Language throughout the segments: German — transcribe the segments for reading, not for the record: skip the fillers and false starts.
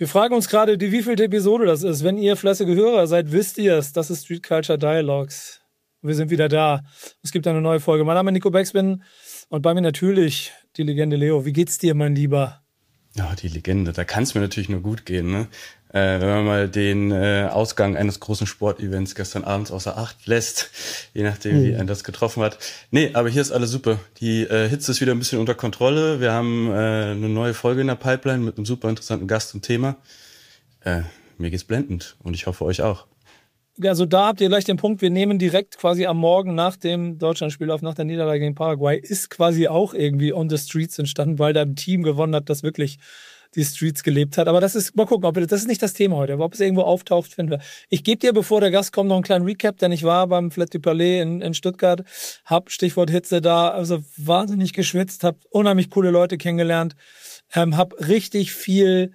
Wir fragen uns gerade, die wievielte Episode das ist. Wenn ihr fleißige Hörer seid, wisst ihr es. Das ist Street Culture Dialogues. Wir sind wieder da. Es gibt eine neue Folge. Mein Name ist Nico Backspin und bei mir natürlich die Legende Leo. Wie geht's dir, mein Lieber? Ja, die Legende. Da kann es mir natürlich nur gut gehen, ne? Wenn man mal den Ausgang eines großen Sportevents gestern abends außer Acht lässt, je nachdem, wie einen das getroffen hat. Nee, aber hier ist alles super. Die Hitze ist wieder ein bisschen unter Kontrolle. Wir haben eine neue Folge in der Pipeline mit einem super interessanten Gast und Thema. Mir geht's blendend und ich hoffe euch auch. Also da habt ihr gleich den Punkt, wir nehmen direkt quasi am Morgen nach dem Deutschlandspiel auf, nach der Niederlage gegen Paraguay, ist quasi auch irgendwie on the streets entstanden, weil da ein Team gewonnen hat, das wirklich die Streets gelebt hat. Aber das ist, mal gucken, das ist nicht das Thema heute, aber ob es irgendwo auftaucht, finden wir. Ich gebe dir, bevor der Gast kommt, noch einen kleinen Recap, denn ich war beim Flat du Palais in Stuttgart, hab Stichwort Hitze da, also wahnsinnig geschwitzt, hab unheimlich coole Leute kennengelernt, hab richtig viel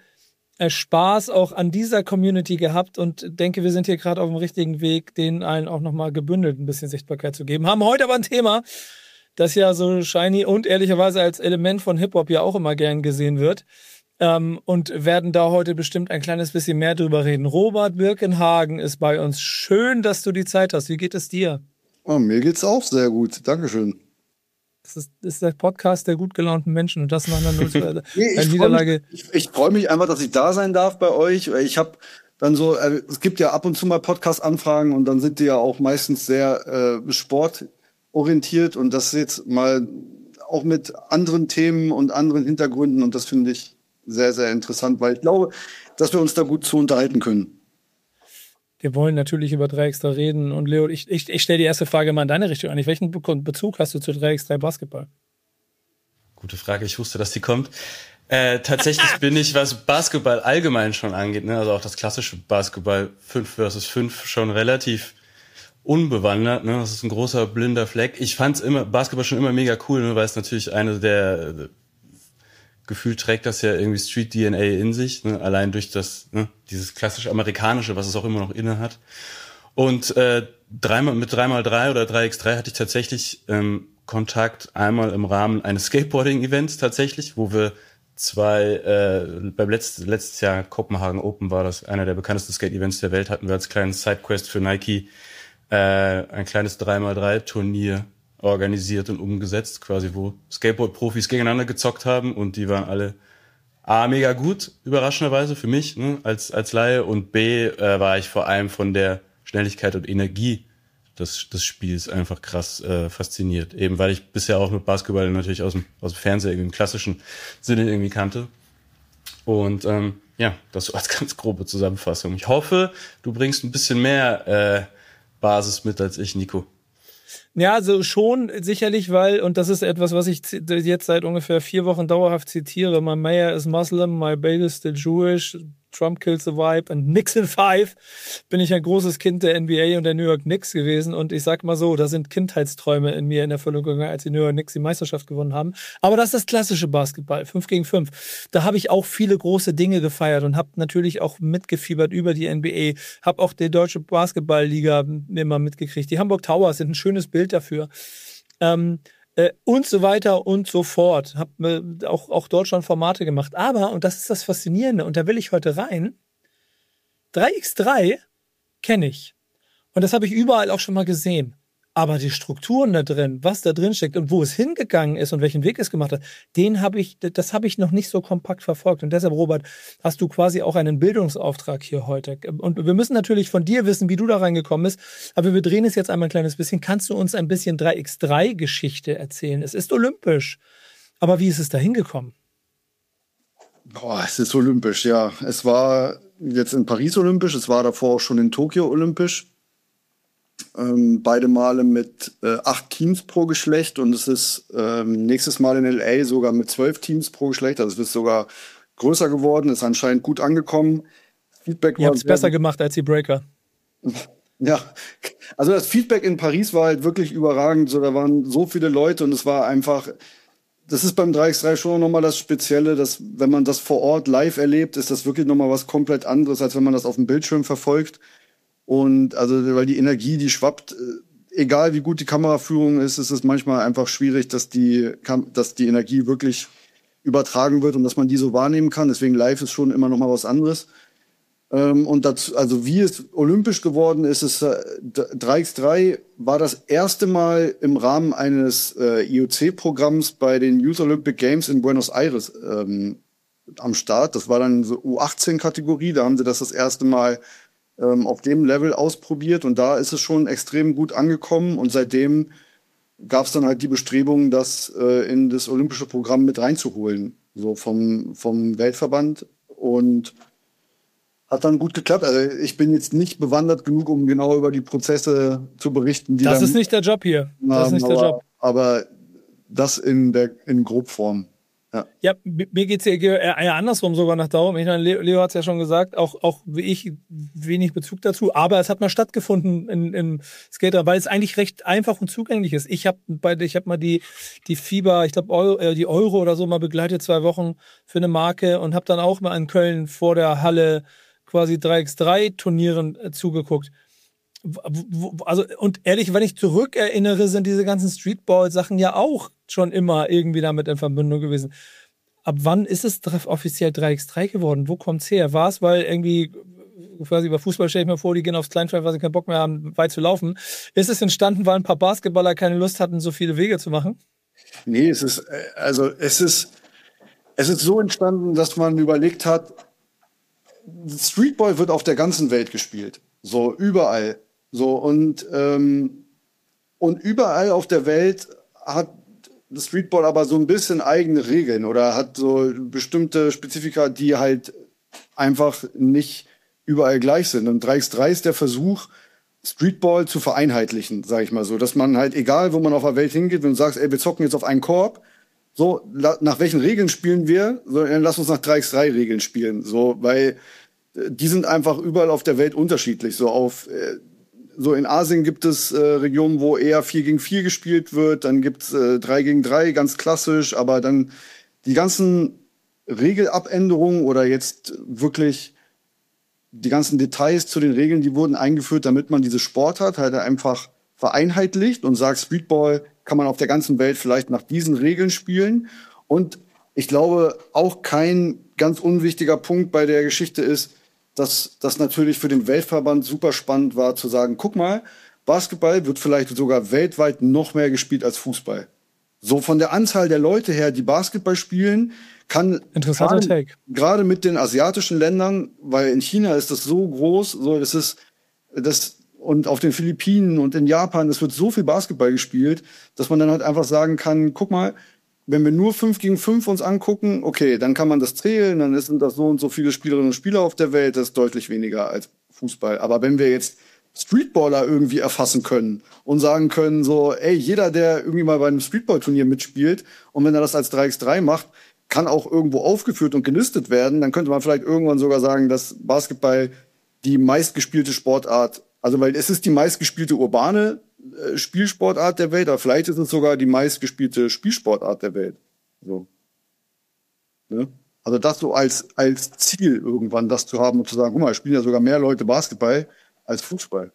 Spaß auch an dieser Community gehabt und denke, wir sind hier gerade auf dem richtigen Weg, denen allen auch nochmal gebündelt ein bisschen Sichtbarkeit zu geben. Haben heute aber ein Thema, das ja so shiny und ehrlicherweise als Element von Hip-Hop ja auch immer gern gesehen wird. Und werden da heute bestimmt ein kleines bisschen mehr drüber reden. Robert Birkenhagen ist bei uns. Schön, dass du die Zeit hast. Wie geht es dir? Oh, mir geht's auch sehr gut. Dankeschön. Das ist der Podcast der gut gelaunten Menschen und das nach einer Niederlage. Ich freue mich einfach, dass ich da sein darf bei euch. Ich habe dann so, es gibt ja ab und zu mal Podcast-Anfragen und dann sind die ja auch meistens sehr sportorientiert und das jetzt mal auch mit anderen Themen und anderen Hintergründen und das finde ich sehr, sehr interessant, weil ich glaube, dass wir uns da gut zu unterhalten können. Wir wollen natürlich über 3x3 reden. Und Leo, ich stelle die erste Frage mal in deine Richtung an. Welchen Bezug hast du zu 3x3 Basketball? Gute Frage, ich wusste, dass die kommt. Tatsächlich bin ich, was Basketball allgemein schon angeht, ne, also auch das klassische Basketball 5 versus 5 schon relativ unbewandert. Ne, das ist ein großer blinder Fleck. Ich fand's Basketball schon immer mega cool, ne, weil es natürlich eine der gefühlt trägt das ja irgendwie Street DNA in sich, ne? Allein durch das, ne? Dieses klassisch amerikanische, was es auch immer noch inne hat. Und mit 3x3 oder 3x3 hatte ich tatsächlich Kontakt einmal im Rahmen eines Skateboarding-Events tatsächlich, wo wir beim letztes Jahr Kopenhagen Open war das einer der bekanntesten Skate-Events der Welt, hatten wir als kleines Sidequest für Nike ein kleines 3x3-Turnier organisiert und umgesetzt, quasi, wo Skateboard-Profis gegeneinander gezockt haben und die waren alle A, mega gut, überraschenderweise für mich, ne, als Laie und B, war ich vor allem von der Schnelligkeit und Energie des Spiels einfach krass fasziniert. Eben, weil ich bisher auch mit Basketball natürlich aus dem Fernseher irgendwie im klassischen Sinne irgendwie kannte. Und ja, das so als ganz grobe Zusammenfassung. Ich hoffe, du bringst ein bisschen mehr Basis mit als ich, Nico. Ja, also schon sicherlich, weil, und das ist etwas, was ich jetzt seit ungefähr 4 Wochen dauerhaft zitiere, my mayor is Muslim, my baby is still Jewish, Trump kills the vibe and Knicks in 5, bin ich ein großes Kind der NBA und der New York Knicks gewesen und ich sag mal so, da sind Kindheitsträume in mir in Erfüllung gegangen, als die New York Knicks die Meisterschaft gewonnen haben. Aber das ist das klassische Basketball, 5 gegen 5. Da habe ich auch viele große Dinge gefeiert und habe natürlich auch mitgefiebert über die NBA, habe auch die deutsche Basketballliga immer mitgekriegt. Die Hamburg Towers sind ein schönes Bild dafür. Und so weiter und so fort. Hab auch Deutschland Formate gemacht. Aber, und das ist das Faszinierende, und da will ich heute rein, 3x3 kenne ich. Und das habe ich überall auch schon mal gesehen. Aber die Strukturen da drin, was da drin steckt und wo es hingegangen ist und welchen Weg es gemacht hat, das habe ich noch nicht so kompakt verfolgt. Und deshalb, Robert, hast du quasi auch einen Bildungsauftrag hier heute. Und wir müssen natürlich von dir wissen, wie du da reingekommen bist. Aber wir drehen es jetzt einmal ein kleines bisschen. Kannst du uns ein bisschen 3x3-Geschichte erzählen? Es ist olympisch. Aber wie ist es da hingekommen? Boah, es ist olympisch, ja. Es war jetzt in Paris olympisch, es war davor auch schon in Tokio olympisch. Beide Male mit 8 Teams pro Geschlecht und es ist nächstes Mal in LA sogar mit 12 Teams pro Geschlecht. Also es ist sogar größer geworden, ist anscheinend gut angekommen. Feedback Ihr habt es besser gemacht als die Breaker. Ja, also das Feedback in Paris war halt wirklich überragend. So, da waren so viele Leute und es war einfach, das ist beim 3x3 schon nochmal das Spezielle, dass wenn man das vor Ort live erlebt, ist das wirklich nochmal was komplett anderes, als wenn man das auf dem Bildschirm verfolgt. Und also, weil die Energie, die schwappt, egal wie gut die Kameraführung ist, ist es manchmal einfach schwierig, dass die Energie wirklich übertragen wird und dass man die so wahrnehmen kann. Deswegen live ist schon immer noch mal was anderes. Und dazu, also wie es olympisch geworden ist, 3x3 war das erste Mal im Rahmen eines IOC-Programms bei den Youth Olympic Games in Buenos Aires am Start. Das war dann so U18-Kategorie, da haben sie das erste Mal auf dem Level ausprobiert und da ist es schon extrem gut angekommen und seitdem gab es dann halt die Bestrebung, das in das olympische Programm mit reinzuholen, so vom Weltverband und hat dann gut geklappt. Also ich bin jetzt nicht bewandert genug, um genau über die Prozesse zu berichten. Das ist nicht der Job hier. Das ist nicht der Job. Aber das in Grobform. Ja, mir geht's ja eher andersrum sogar nach darum. Ich meine, Leo hat es ja schon gesagt, auch wie ich wenig Bezug dazu, aber es hat mal stattgefunden im Skater, weil es eigentlich recht einfach und zugänglich ist. Ich habe mal die FIBA, ich glaube die Euro oder so mal begleitet 2 Wochen für eine Marke und habe dann auch mal in Köln vor der Halle quasi 3x3-Turnieren zugeguckt. Also, und ehrlich, wenn ich zurückerinnere, sind diese ganzen Streetball-Sachen ja auch schon immer irgendwie damit in Verbindung gewesen. Ab wann ist es offiziell 3x3 geworden? Wo kommt's her? War es, weil irgendwie, quasi bei Fußball stelle ich mir vor, die gehen aufs Kleinfeld, weil sie keinen Bock mehr haben, weit zu laufen. Ist es entstanden, weil ein paar Basketballer keine Lust hatten, so viele Wege zu machen? Nee, es ist so entstanden, dass man überlegt hat, Streetball wird auf der ganzen Welt gespielt. So, überall. So, und überall auf der Welt hat Streetball aber so ein bisschen eigene Regeln oder hat so bestimmte Spezifika, die halt einfach nicht überall gleich sind. Und 3x3 ist der Versuch, Streetball zu vereinheitlichen, sag ich mal so. Dass man halt, egal wo man auf der Welt hingeht, wenn du sagst, ey, wir zocken jetzt auf einen Korb, so, nach welchen Regeln spielen wir? So, dann lass uns nach 3x3-Regeln spielen. So, weil die sind einfach überall auf der Welt unterschiedlich. So in Asien gibt es Regionen, wo eher 4 gegen 4 gespielt wird. Dann gibt es 3 gegen 3, ganz klassisch. Aber dann die ganzen Regelabänderungen oder jetzt wirklich die ganzen Details zu den Regeln, die wurden eingeführt, damit man diese Sportart halt einfach vereinheitlicht und sagt, Streetball kann man auf der ganzen Welt vielleicht nach diesen Regeln spielen. Und ich glaube, auch kein ganz unwichtiger Punkt bei der Geschichte ist, dass das natürlich für den Weltverband super spannend war, zu sagen, guck mal, Basketball wird vielleicht sogar weltweit noch mehr gespielt als Fußball. So von der Anzahl der Leute her, die Basketball spielen, kann gerade mit den asiatischen Ländern, weil in China ist das so groß, so und auf den Philippinen und in Japan, es wird so viel Basketball gespielt, dass man dann halt einfach sagen kann, guck mal, wenn wir nur 5 gegen 5 uns angucken, okay, dann kann man das zählen, dann sind das so und so viele Spielerinnen und Spieler auf der Welt, das ist deutlich weniger als Fußball. Aber wenn wir jetzt Streetballer irgendwie erfassen können und sagen können, so, ey, jeder, der irgendwie mal bei einem Streetball-Turnier mitspielt und wenn er das als 3x3 macht, kann auch irgendwo aufgeführt und gelistet werden, dann könnte man vielleicht irgendwann sogar sagen, dass Basketball die meistgespielte Sportart, also weil es ist die meistgespielte urbane Spielsportart der Welt, aber vielleicht ist es sogar die meistgespielte Spielsportart der Welt. So. Ne? Also das so als Ziel irgendwann, das zu haben und zu sagen, guck mal, spielen ja sogar mehr Leute Basketball als Fußball.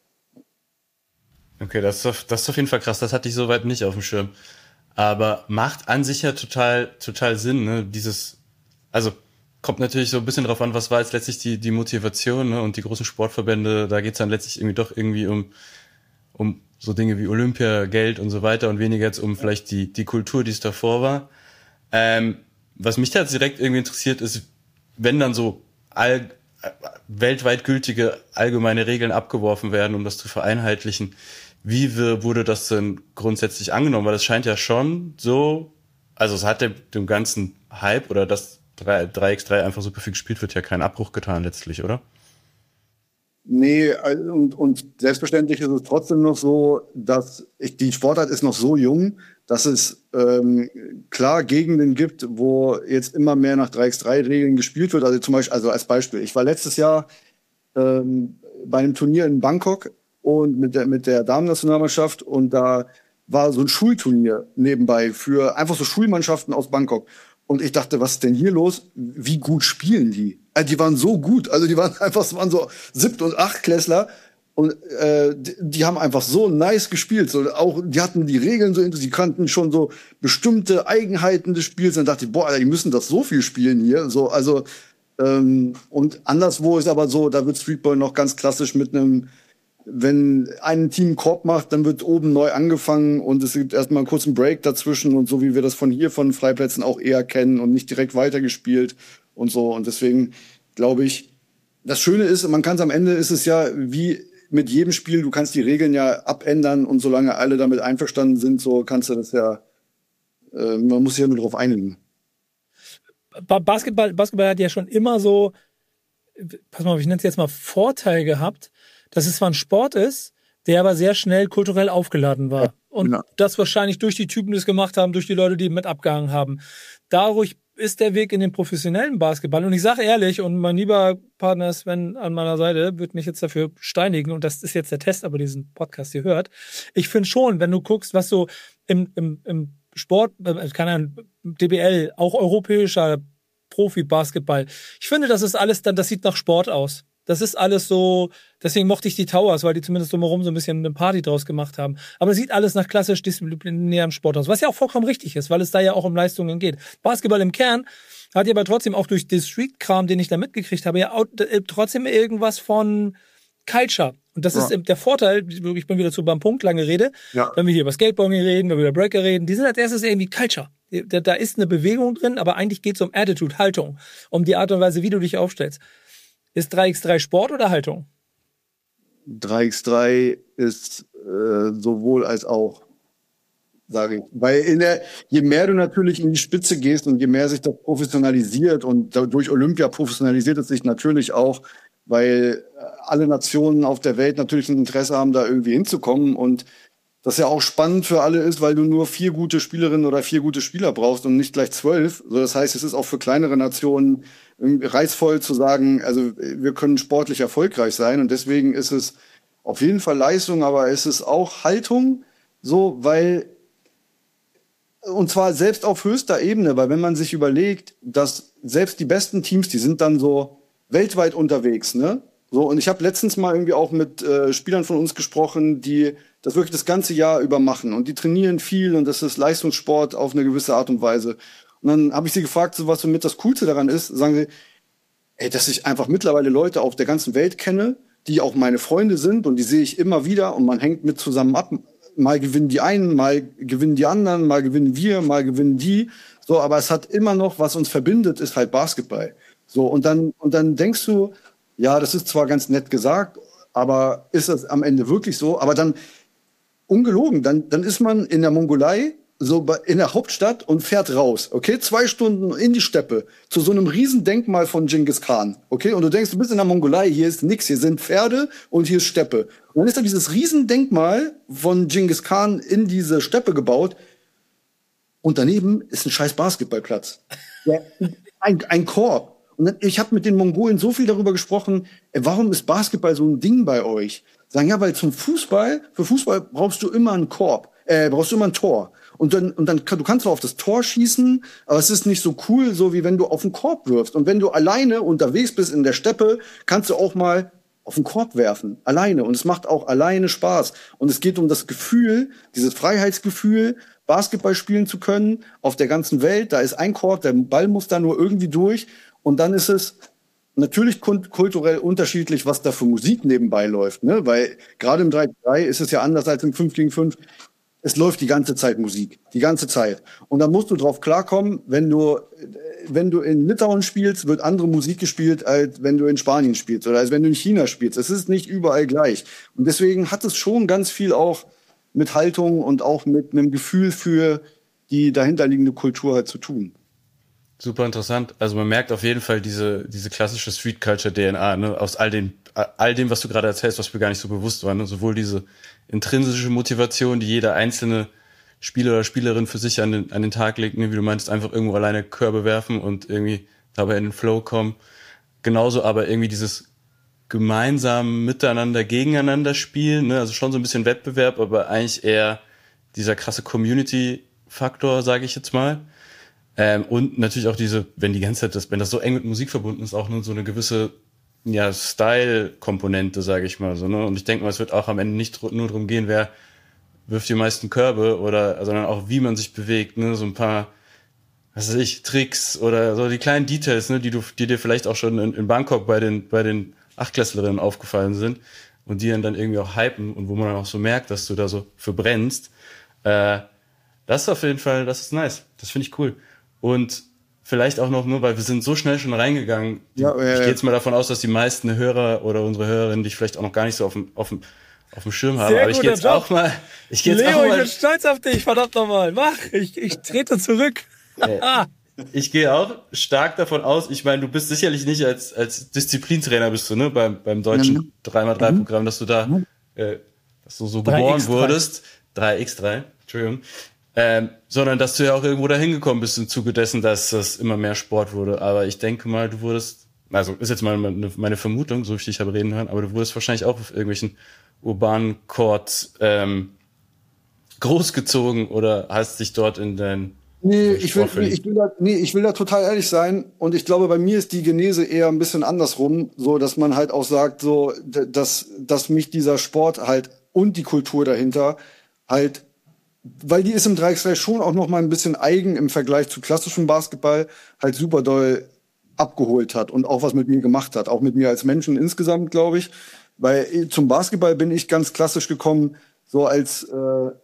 Okay, das ist auf jeden Fall krass, das hatte ich soweit nicht auf dem Schirm. Aber macht an sich ja total Sinn, ne? Also kommt natürlich so ein bisschen drauf an, was war jetzt letztlich die Motivation, ne? Und die großen Sportverbände, da geht's dann letztlich irgendwie um so Dinge wie Olympia, Geld und so weiter und weniger jetzt um vielleicht die Kultur, die es davor war. Was mich da direkt irgendwie interessiert ist, wenn dann so weltweit gültige allgemeine Regeln abgeworfen werden, um das zu vereinheitlichen, wie wurde das denn grundsätzlich angenommen? Weil das scheint ja schon so, also es hat dem ganzen Hype oder dass 3x3 einfach super viel gespielt wird, ja keinen Abbruch getan letztlich, oder? Nee, und selbstverständlich ist es trotzdem noch so, dass die Sportart ist noch so jung, dass es klar Gegenden gibt, wo jetzt immer mehr nach 3x3-Regeln gespielt wird. Also zum Beispiel, also als Beispiel, ich war letztes Jahr bei einem Turnier in Bangkok und mit der Damen-Nationalmannschaft und da war so ein Schulturnier nebenbei für einfach so Schulmannschaften aus Bangkok. Und ich dachte, was ist denn hier los? Wie gut spielen die? Also die waren so gut. Also die waren einfach, es waren so 7- und 8-Klässler. Und die haben einfach so nice gespielt. So, auch, die hatten die Regeln so, sie kannten schon so bestimmte Eigenheiten des Spiels. Und dann dachte ich, boah, Alter, die müssen das so viel spielen hier. So, also, und anderswo ist aber so, da wird Streetball noch ganz klassisch mit einem, wenn ein Team einen Korb macht, dann wird oben neu angefangen und es gibt erstmal einen kurzen Break dazwischen und so wie wir das von Freiplätzen auch eher kennen und nicht direkt weitergespielt und so. Und deswegen glaube ich, das Schöne ist, man kann es am Ende, ist es ja wie mit jedem Spiel, du kannst die Regeln ja abändern und solange alle damit einverstanden sind, so kannst du das ja, man muss sich ja nur darauf einigen. Basketball hat ja schon immer so, pass mal, ich nenne es jetzt mal Vorteil gehabt, dass es zwar ein Sport ist, der aber sehr schnell kulturell aufgeladen war. Ja, und genau. Das wahrscheinlich durch die Typen, die es gemacht haben, durch die Leute, die mit abgehangen haben. Dadurch ist der Weg in den professionellen Basketball. Und ich sage ehrlich, und mein lieber Partner Sven an meiner Seite wird mich jetzt dafür steinigen, und das ist jetzt der Test, aber diesen Podcast hier hört. Ich finde schon, wenn du guckst, was so im Sport, keine Ahnung, DBL, auch europäischer Profi-Basketball, ich finde, das ist alles dann, das sieht nach Sport aus. Das ist alles so, deswegen mochte ich die Towers, weil die zumindest drumherum so ein bisschen eine Party draus gemacht haben. Aber es sieht alles nach klassisch disziplinärem Sport aus, was ja auch vollkommen richtig ist, weil es da ja auch um Leistungen geht. Basketball im Kern hat ja aber trotzdem auch durch den Street-Kram, den ich da mitgekriegt habe, ja auch, trotzdem irgendwas von Culture. Und das ist der Vorteil, ich bin wieder zu beim Punkt, lange Rede, wenn wir hier über Skateboarding reden, wenn wir über Breaker reden, die sind als erstes irgendwie Culture. Da ist eine Bewegung drin, aber eigentlich geht es um Attitude, Haltung, um die Art und Weise, wie du dich aufstellst. Ist 3x3 Sport oder Haltung? 3x3 ist sowohl als auch, sage ich. Weil je mehr du natürlich in die Spitze gehst und je mehr sich das professionalisiert und durch Olympia professionalisiert es sich natürlich auch, weil alle Nationen auf der Welt natürlich ein Interesse haben, da irgendwie hinzukommen und das ja auch spannend für alle ist, weil du nur 4 gute Spielerinnen oder 4 gute Spieler brauchst und nicht gleich 12. So, das heißt, es ist auch für kleinere Nationen reizvoll zu sagen, also wir können sportlich erfolgreich sein und deswegen ist es auf jeden Fall Leistung, aber es ist auch Haltung, so, weil, und zwar selbst auf höchster Ebene, weil wenn man sich überlegt, dass selbst die besten Teams, die sind dann so weltweit unterwegs, ne? So, und ich habe letztens mal irgendwie auch mit Spielern von uns gesprochen, die das wirklich das ganze Jahr über machen und die trainieren viel und das ist Leistungssport auf eine gewisse Art und Weise. Und dann habe ich sie gefragt, so was so mit das Coolste daran ist, sagen sie, ey, dass ich einfach mittlerweile Leute auf der ganzen Welt kenne, die auch meine Freunde sind und die sehe ich immer wieder und man hängt mit zusammen ab. Mal gewinnen die einen, mal gewinnen die anderen, mal gewinnen wir, mal gewinnen die. So, aber es hat immer noch, was uns verbindet, ist halt Basketball. So, und dann denkst du, ja, das ist zwar ganz nett gesagt, aber ist das am Ende wirklich so? Aber dann, ungelogen, dann ist man in der Mongolei, so in der Hauptstadt und fährt raus, okay? 2 Stunden in die Steppe zu so einem riesen Denkmal von Genghis Khan, okay? Und du denkst, du bist in der Mongolei, hier ist nix, hier sind Pferde und hier ist Steppe. Und dann ist da dieses riesen Denkmal von Genghis Khan in diese Steppe gebaut und daneben ist ein scheiß Basketballplatz. Ja, ein Korb. Und dann, ich habe mit den Mongolen so viel darüber gesprochen, warum ist Basketball so ein Ding bei euch? Sagen, ja, weil für Fußball brauchst du immer einen Korb, brauchst du immer ein Tor. Und dann du kannst zwar auf das Tor schießen, aber es ist nicht so cool, so wie wenn du auf den Korb wirfst. Und wenn du alleine unterwegs bist in der Steppe, kannst du auch mal auf den Korb werfen, alleine. Und es macht auch alleine Spaß. Und es geht um das Gefühl, dieses Freiheitsgefühl, Basketball spielen zu können auf der ganzen Welt. Da ist ein Korb, der Ball muss da nur irgendwie durch. Und dann ist es natürlich kulturell unterschiedlich, was da für Musik nebenbei läuft, ne? Weil gerade im 3-3 ist es ja anders als im 5 gegen 5. Es läuft die ganze Zeit Musik, die ganze Zeit. Und da musst du drauf klarkommen, wenn du in Litauen spielst, wird andere Musik gespielt, als wenn du in Spanien spielst oder als wenn du in China spielst. Es ist nicht überall gleich. Und deswegen hat es schon ganz viel auch mit Haltung und auch mit einem Gefühl für die dahinterliegende Kultur halt zu tun. Super interessant. Also man merkt auf jeden Fall diese klassische Street Culture DNA, ne, aus all dem, was du gerade erzählst, was mir gar nicht so bewusst war, ne? Sowohl diese intrinsische Motivation, die jeder einzelne Spieler oder Spielerin für sich an den Tag legt, ne, wie du meinst, einfach irgendwo alleine Körbe werfen und irgendwie dabei in den Flow kommen. Genauso aber irgendwie dieses gemeinsam miteinander, gegeneinander spielen, ne? Also schon so ein bisschen Wettbewerb, aber eigentlich eher dieser krasse Community-Faktor, sage ich jetzt mal. Und natürlich auch wenn die ganze Zeit wenn das so eng mit Musik verbunden ist, auch nur so eine gewisse ja, Style-Komponente, sage ich mal so, ne? Und ich denke mal, es wird auch am Ende nicht nur darum gehen, wer wirft die meisten Körbe sondern auch wie man sich bewegt, ne? So ein paar, was weiß ich, Tricks oder so die kleinen Details, ne? Die dir vielleicht auch schon in Bangkok bei den Achtklässlerinnen aufgefallen sind und die dann irgendwie auch hypen und wo man dann auch so merkt, dass du da so verbrennst. Das ist auf jeden Fall, das ist nice. Das finde ich cool. Und vielleicht auch noch nur, weil wir sind so schnell schon reingegangen. Ich gehe jetzt mal davon aus, dass die meisten Hörer oder unsere Hörerinnen dich vielleicht auch noch gar nicht so auf dem Schirm haben. Sehr aber ich gehe jetzt auch mal. Ich bin stolz auf dich, verdammt nochmal. Mach, ich trete zurück. Ich gehe auch stark davon aus, ich meine, du bist sicherlich nicht als Disziplintrainer bist du, ne, beim deutschen 3x3-Programm, dass du da, dass du so geboren wurdest. 3x3, Entschuldigung. Sondern dass du ja auch irgendwo dahin gekommen bist im Zuge dessen, dass das immer mehr Sport wurde. Aber ich denke mal, du wurdest, also ist jetzt mal meine Vermutung, so wie ich dich habe reden hören, aber du wurdest wahrscheinlich auch auf irgendwelchen urbanen Courts großgezogen oder hast dich dort in dein ich will da total ehrlich sein und ich glaube, bei mir ist die Genese eher ein bisschen andersrum, so dass man halt auch sagt, so dass mich dieser Sport halt und die Kultur dahinter halt, weil die ist im 3x3 schon auch noch mal ein bisschen eigen im Vergleich zu klassischem Basketball, halt super doll abgeholt hat und auch was mit mir gemacht hat, auch mit mir als Menschen insgesamt, glaube ich. Weil zum Basketball bin ich ganz klassisch gekommen, so also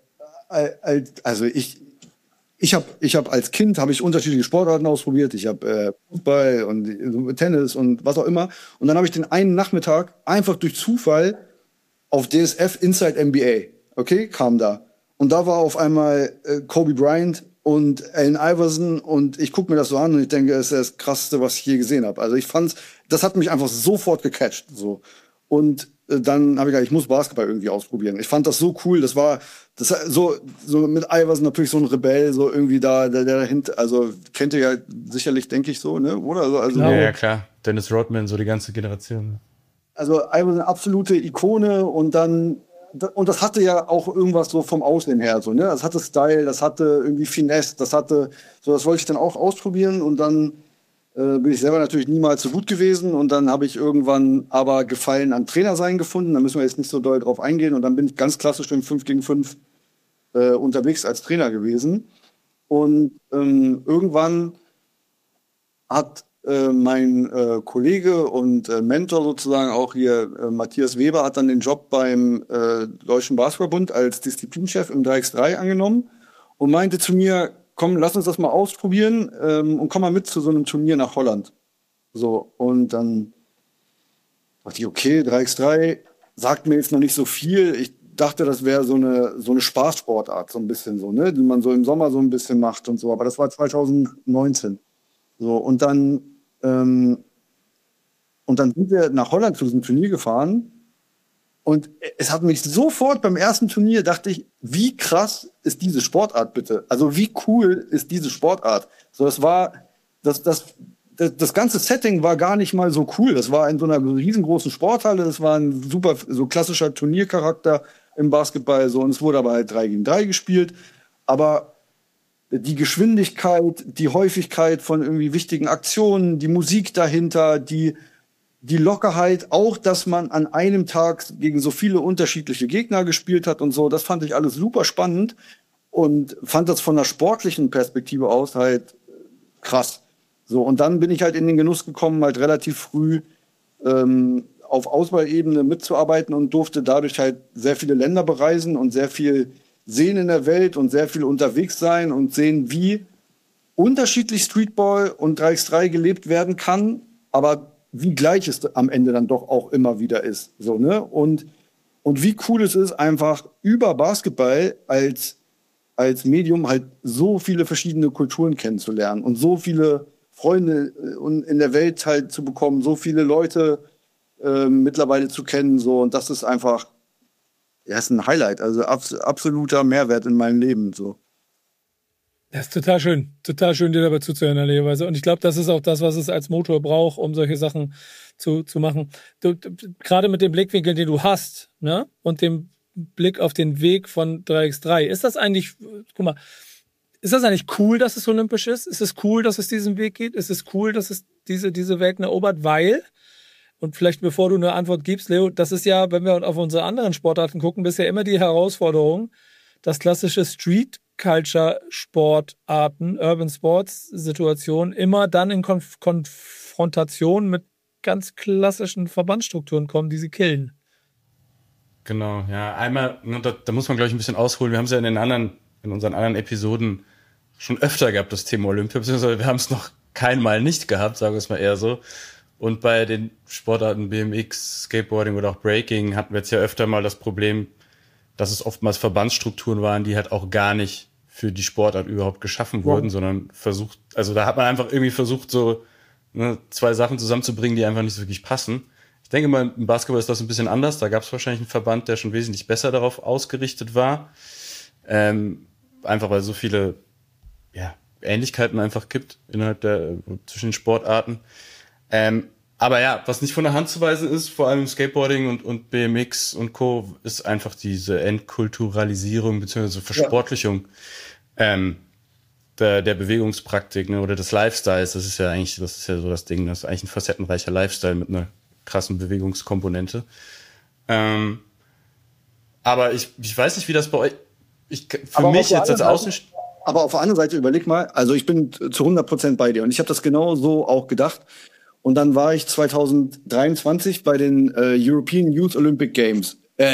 ich habe als Kind unterschiedliche Sportarten ausprobiert. Ich habe Fußball und Tennis und was auch immer. Und dann habe ich den einen Nachmittag einfach durch Zufall auf DSF Inside NBA, okay, kam da. Und da war auf einmal Kobe Bryant und Allen Iverson und ich gucke mir das so an und ich denke, es ist das Krasseste, was ich je gesehen habe. Also das hat mich einfach sofort gecatcht. So. Und dann habe ich gedacht, ich muss Basketball irgendwie ausprobieren. Ich fand das so cool. Das so mit Iverson natürlich so ein Rebell, so irgendwie der dahinter, also kennt ihr ja sicherlich, denke ich so, ne? Oder? Also, ja, klar. Dennis Rodman, so die ganze Generation. Also Iverson, absolute Ikone und das hatte ja auch irgendwas so vom Aussehen her, so, ne? Das hatte Style, das hatte irgendwie Finesse, das wollte ich dann auch ausprobieren und dann bin ich selber natürlich niemals so gut gewesen und dann habe ich irgendwann aber Gefallen an Trainersein gefunden, da müssen wir jetzt nicht so doll drauf eingehen und dann bin ich ganz klassisch im 5-gegen-5 unterwegs als Trainer gewesen und irgendwann hat mein Kollege und Mentor sozusagen auch hier, Matthias Weber, hat dann den Job beim Deutschen Basketballbund als Disziplinchef im 3x3 angenommen und meinte zu mir, komm, lass uns das mal ausprobieren und komm mal mit zu so einem Turnier nach Holland. So, und dann dachte ich, okay, 3x3 sagt mir jetzt noch nicht so viel. Ich dachte, das wäre so eine Spaßsportart, so ein bisschen so, ne, die man so im Sommer so ein bisschen macht und so, aber das war 2019. So, und dann sind wir nach Holland zu diesem Turnier gefahren und es hat mich sofort beim ersten Turnier, dachte ich, wie krass ist diese Sportart bitte? Also wie cool ist diese Sportart? So, das ganze Setting war gar nicht mal so cool. Das war in so einer riesengroßen Sporthalle, das war ein super, so klassischer Turniercharakter im Basketball, so, und es wurde aber halt 3-gegen-3 gespielt. Aber die Geschwindigkeit, die Häufigkeit von irgendwie wichtigen Aktionen, die Musik dahinter, die Lockerheit, auch, dass man an einem Tag gegen so viele unterschiedliche Gegner gespielt hat und so, das fand ich alles super spannend und fand das von der sportlichen Perspektive aus halt krass. So, und dann bin ich halt in den Genuss gekommen, halt relativ früh auf Auswahlebene mitzuarbeiten und durfte dadurch halt sehr viele Länder bereisen und sehr viel sehen in der Welt und sehr viel unterwegs sein und sehen, wie unterschiedlich Streetball und 3x3 gelebt werden kann, aber wie gleich es am Ende dann doch auch immer wieder ist. So, ne? Und wie cool es ist, einfach über Basketball als Medium halt so viele verschiedene Kulturen kennenzulernen und so viele Freunde in der Welt halt zu bekommen, so viele Leute mittlerweile zu kennen. So, und das ist einfach, ja, ist ein Highlight, also absoluter Mehrwert in meinem Leben. So. Das ist total schön, dir dabei zuzuhören, ehrlicherweise. Und ich glaube, das ist auch das, was es als Motor braucht, um solche Sachen zu machen. Gerade mit dem Blickwinkel, den du hast, ne? Und dem Blick auf den Weg von 3x3, ist das eigentlich, guck mal, ist das eigentlich cool, dass es olympisch ist? Ist es cool, dass es diesen Weg geht? Ist es cool, dass es diese Welt erobert? Weil und vielleicht bevor du eine Antwort gibst, Leo, das ist ja, wenn wir auf unsere anderen Sportarten gucken, bisher immer die Herausforderung, dass klassische Street-Culture-Sportarten, Urban-Sports-Situationen immer dann in Konfrontation mit ganz klassischen Verbandsstrukturen kommen, die sie killen. Genau, ja. Einmal, da muss man, glaube ich, ein bisschen ausholen. Wir haben es ja in unseren anderen Episoden schon öfter gehabt, das Thema Olympia, beziehungsweise wir haben es noch keinmal nicht gehabt, sagen wir es mal eher so. Und bei den Sportarten BMX, Skateboarding oder auch Breaking hatten wir jetzt ja öfter mal das Problem, dass es oftmals Verbandsstrukturen waren, die halt auch gar nicht für die Sportart überhaupt geschaffen wurden, sondern da hat man einfach irgendwie versucht, so zwei Sachen zusammenzubringen, die einfach nicht so wirklich passen. Ich denke mal, im Basketball ist das ein bisschen anders. Da gab es wahrscheinlich einen Verband, der schon wesentlich besser darauf ausgerichtet war. Einfach weil es so viele Ähnlichkeiten einfach gibt zwischen den Sportarten. Aber ja, was nicht von der Hand zu weisen ist, vor allem Skateboarding und BMX und Co., ist einfach diese Entkulturalisierung bzw. Versportlichung der Bewegungspraktik, oder des Lifestyles. Das ist ja so das Ding. Das ist eigentlich ein facettenreicher Lifestyle mit einer krassen Bewegungskomponente. Aber ich weiß nicht, wie das bei euch... Für mich jetzt als Außenstehender... Aber auf der anderen Seite, überleg mal, also ich bin zu 100% bei dir und ich habe das genau so auch gedacht. Und dann war ich 2023 bei den European Youth Olympic Games.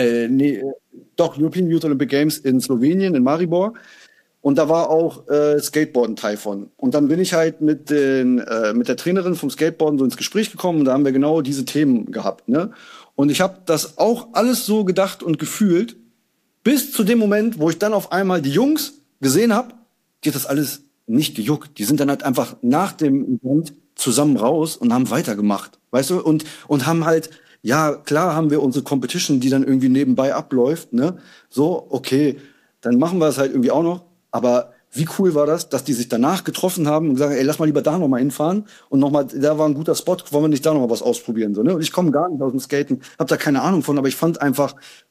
European Youth Olympic Games in Slowenien, in Maribor. Und da war auch Skateboarden Teil von. Und dann bin ich halt mit der Trainerin vom Skateboarden so ins Gespräch gekommen und da haben wir genau diese Themen gehabt. Ne? Und ich habe das auch alles so gedacht und gefühlt, bis zu dem Moment, wo ich dann auf einmal die Jungs gesehen habe, die hat das alles nicht gejuckt. Die sind dann halt einfach nach dem Event zusammen raus und haben weitergemacht. Weißt du? Und haben halt, ja, klar haben wir unsere Competition, die dann irgendwie nebenbei abläuft, ne? So, okay, dann machen wir es halt irgendwie auch noch. Aber wie cool war das, dass die sich danach getroffen haben und gesagt haben, ey, lass mal lieber da nochmal hinfahren und nochmal, da war ein guter Spot, wollen wir nicht da nochmal was ausprobieren, so, ne? Und ich komme gar nicht aus dem Skaten, hab da keine Ahnung von, aber ich fand einfach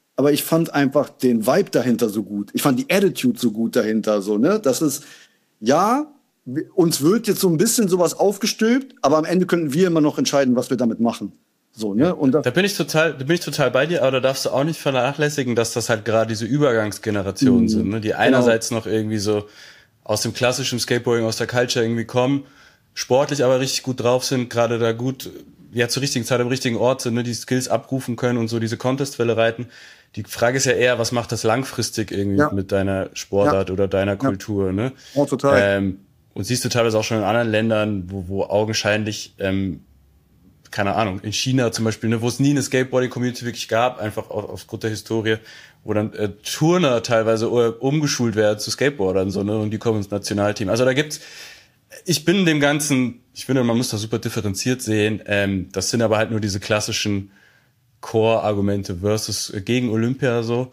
den Vibe dahinter so gut. Ich fand die Attitude so gut dahinter, so, ne? Das ist, ja, uns wird jetzt so ein bisschen sowas aufgestülpt, aber am Ende könnten wir immer noch entscheiden, was wir damit machen. So, ne? Und da bin ich total bei dir, aber da darfst du auch nicht vernachlässigen, dass das halt gerade diese Übergangsgenerationen sind, ne? Die einerseits noch irgendwie so aus dem klassischen Skateboarding, aus der Culture irgendwie kommen, sportlich aber richtig gut drauf sind, gerade da gut, ja, zur richtigen Zeit am richtigen Ort sind, ne? Die Skills abrufen können und so diese Contestwelle reiten. Die Frage ist ja eher, was macht das langfristig irgendwie mit deiner Sportart oder deiner Kultur, ne? Oh, total. Und siehst du teilweise auch schon in anderen Ländern, wo augenscheinlich, keine Ahnung, in China zum Beispiel, ne, wo es nie eine Skateboarding-Community wirklich gab, einfach aufgrund der Historie, wo dann Turner teilweise umgeschult werden zu Skateboardern, so, ne, und die kommen ins Nationalteam. Also da gibt's, ich finde, man muss das super differenziert sehen. Das sind aber halt nur diese klassischen Core-Argumente versus gegen Olympia so.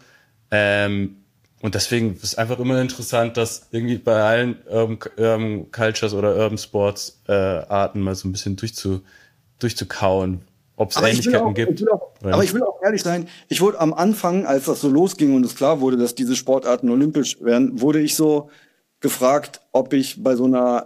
Und deswegen ist einfach immer interessant, dass irgendwie bei allen Urban Cultures oder Urban Sports Arten mal so ein bisschen durchzukauen, ob es Ähnlichkeiten gibt. Aber ich will auch ehrlich sein, ich wurde am Anfang, als das so losging und es klar wurde, dass diese Sportarten olympisch werden, wurde ich so gefragt, ob ich bei so einer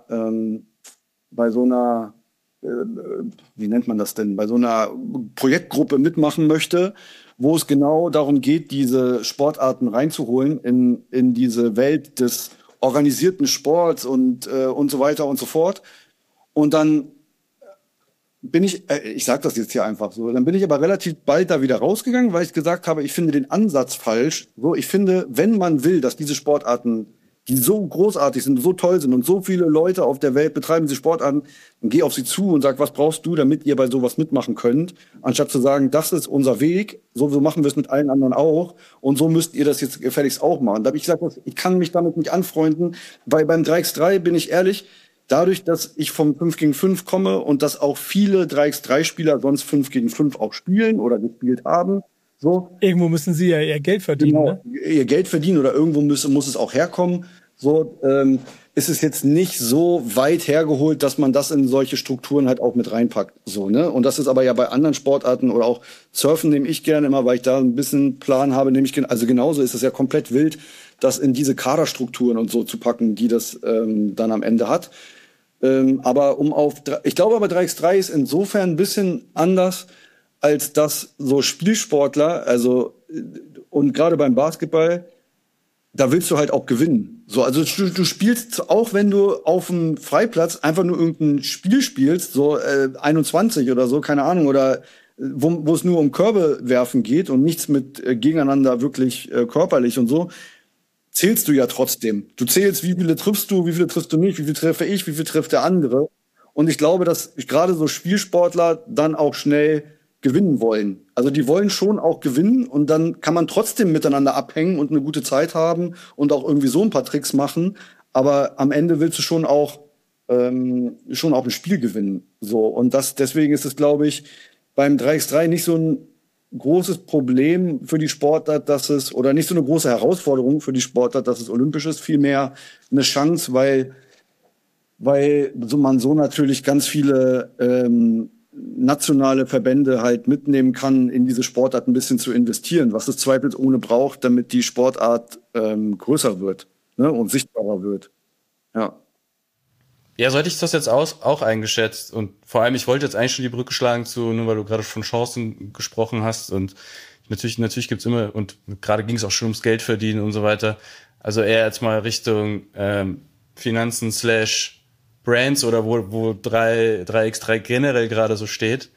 wie nennt man das denn, bei so einer Projektgruppe mitmachen möchte, wo es genau darum geht, diese Sportarten reinzuholen in diese Welt des organisierten Sports und so weiter und so fort. Und dann bin ich sag das jetzt hier einfach so, dann bin ich aber relativ bald da wieder rausgegangen, weil ich gesagt habe, ich finde den Ansatz falsch. So, ich finde, wenn man will, dass diese Sportarten, die so großartig sind, so toll sind und so viele Leute auf der Welt betreiben diese Sportarten, dann geh auf sie zu und sag, was brauchst du, damit ihr bei sowas mitmachen könnt, anstatt zu sagen, das ist unser Weg, so machen wir es mit allen anderen auch und so müsst ihr das jetzt gefälligst auch machen. Da habe ich gesagt, ich kann mich damit nicht anfreunden, weil beim 3x3 bin ich ehrlich, dadurch, dass ich vom 5 gegen 5 komme und dass auch viele 3x3-Spieler sonst 5 gegen 5 auch spielen oder gespielt haben, so. Irgendwo müssen sie ja ihr Geld verdienen, genau, ne? Ihr Geld verdienen oder irgendwo muss es auch herkommen. So ist es jetzt nicht so weit hergeholt, dass man das in solche Strukturen halt auch mit reinpackt. So, ne? Und das ist aber ja bei anderen Sportarten oder auch Surfen nehme ich gerne immer, weil ich da ein bisschen Plan habe, also genauso ist es ja komplett wild, das in diese Kaderstrukturen und so zu packen, die das dann am Ende hat. Aber ich glaube aber 3x3 ist insofern ein bisschen anders, als dass so Spielsportler, also und gerade beim Basketball, da willst du halt auch gewinnen. So, also du spielst, auch wenn du auf dem Freiplatz einfach nur irgendein Spiel spielst, so 21 oder so, keine Ahnung, oder wo es nur um Körbe werfen geht und nichts mit gegeneinander wirklich körperlich und so, zählst du ja trotzdem. Du zählst, wie viele triffst du nicht, wie viel treffe ich, wie viel trifft der andere. Und ich glaube, dass gerade so Spielsportler dann auch schnell gewinnen wollen. Also die wollen schon auch gewinnen und dann kann man trotzdem miteinander abhängen und eine gute Zeit haben und auch irgendwie so ein paar Tricks machen. Aber am Ende willst du schon auch ein Spiel gewinnen. So, und deswegen ist es, glaube ich, beim 3x3 nicht so ein großes Problem für die Sportart, oder nicht so eine große Herausforderung für die Sportart, dass es olympisch ist, vielmehr eine Chance, weil man so natürlich ganz viele nationale Verbände halt mitnehmen kann, in diese Sportart ein bisschen zu investieren, was es zweifelsohne braucht, damit die Sportart größer wird, ne, und sichtbarer wird. Ja. Ja, so hätte ich das jetzt auch eingeschätzt. Und vor allem, ich wollte jetzt eigentlich schon die Brücke schlagen nur weil du gerade von Chancen gesprochen hast. Und natürlich gibt's immer, und gerade ging es auch schon ums Geld verdienen und so weiter. Also eher jetzt mal Richtung Finanzen / Brands oder wo 3x3 generell gerade so steht.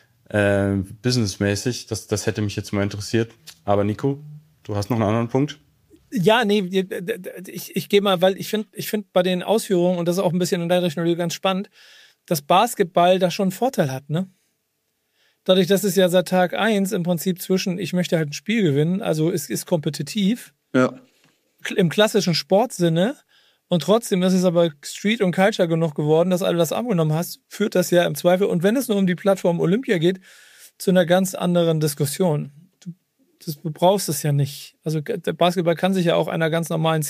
Businessmäßig. Das hätte mich jetzt mal interessiert. Aber Nico, du hast noch einen anderen Punkt? Ja, nee, ich gehe mal, weil ich finde bei den Ausführungen, und das ist auch ein bisschen in der Richtung ganz spannend, dass Basketball da schon einen Vorteil hat, ne? Dadurch, dass es ja seit Tag 1 im Prinzip ich möchte halt ein Spiel gewinnen, also es ist kompetitiv. Ja. Im klassischen Sportsinne. Und trotzdem, das ist aber Street und Culture genug geworden, dass alle das angenommen hast, führt das ja im Zweifel, und wenn es nur um die Plattform Olympia geht, zu einer ganz anderen Diskussion. Du brauchst es ja nicht. Also der Basketball kann sich ja auch einer ganz normalen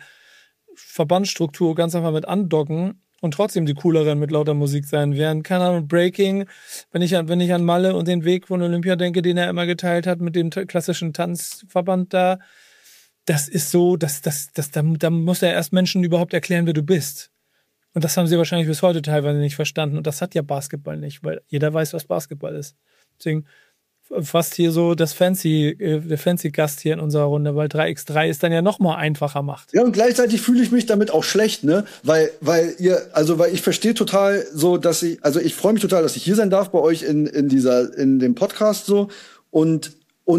Verbandsstruktur ganz einfach mit andocken und trotzdem die cooleren mit lauter Musik sein. Während, keine Ahnung, Breaking, wenn ich an Malle und den Weg von Olympia denke, den er immer geteilt hat mit dem klassischen Tanzverband da, das ist so, da muss er erst Menschen überhaupt erklären, wer du bist. Und das haben sie wahrscheinlich bis heute teilweise nicht verstanden. Und das hat ja Basketball nicht, weil jeder weiß, was Basketball ist. Deswegen fast hier so der fancy Gast hier in unserer Runde, weil 3x3 ist dann ja noch mal einfacher macht. Ja, und gleichzeitig fühle ich mich damit auch schlecht, ne? Weil ich verstehe total so, ich freue mich total, dass ich hier sein darf bei euch in dem Podcast so und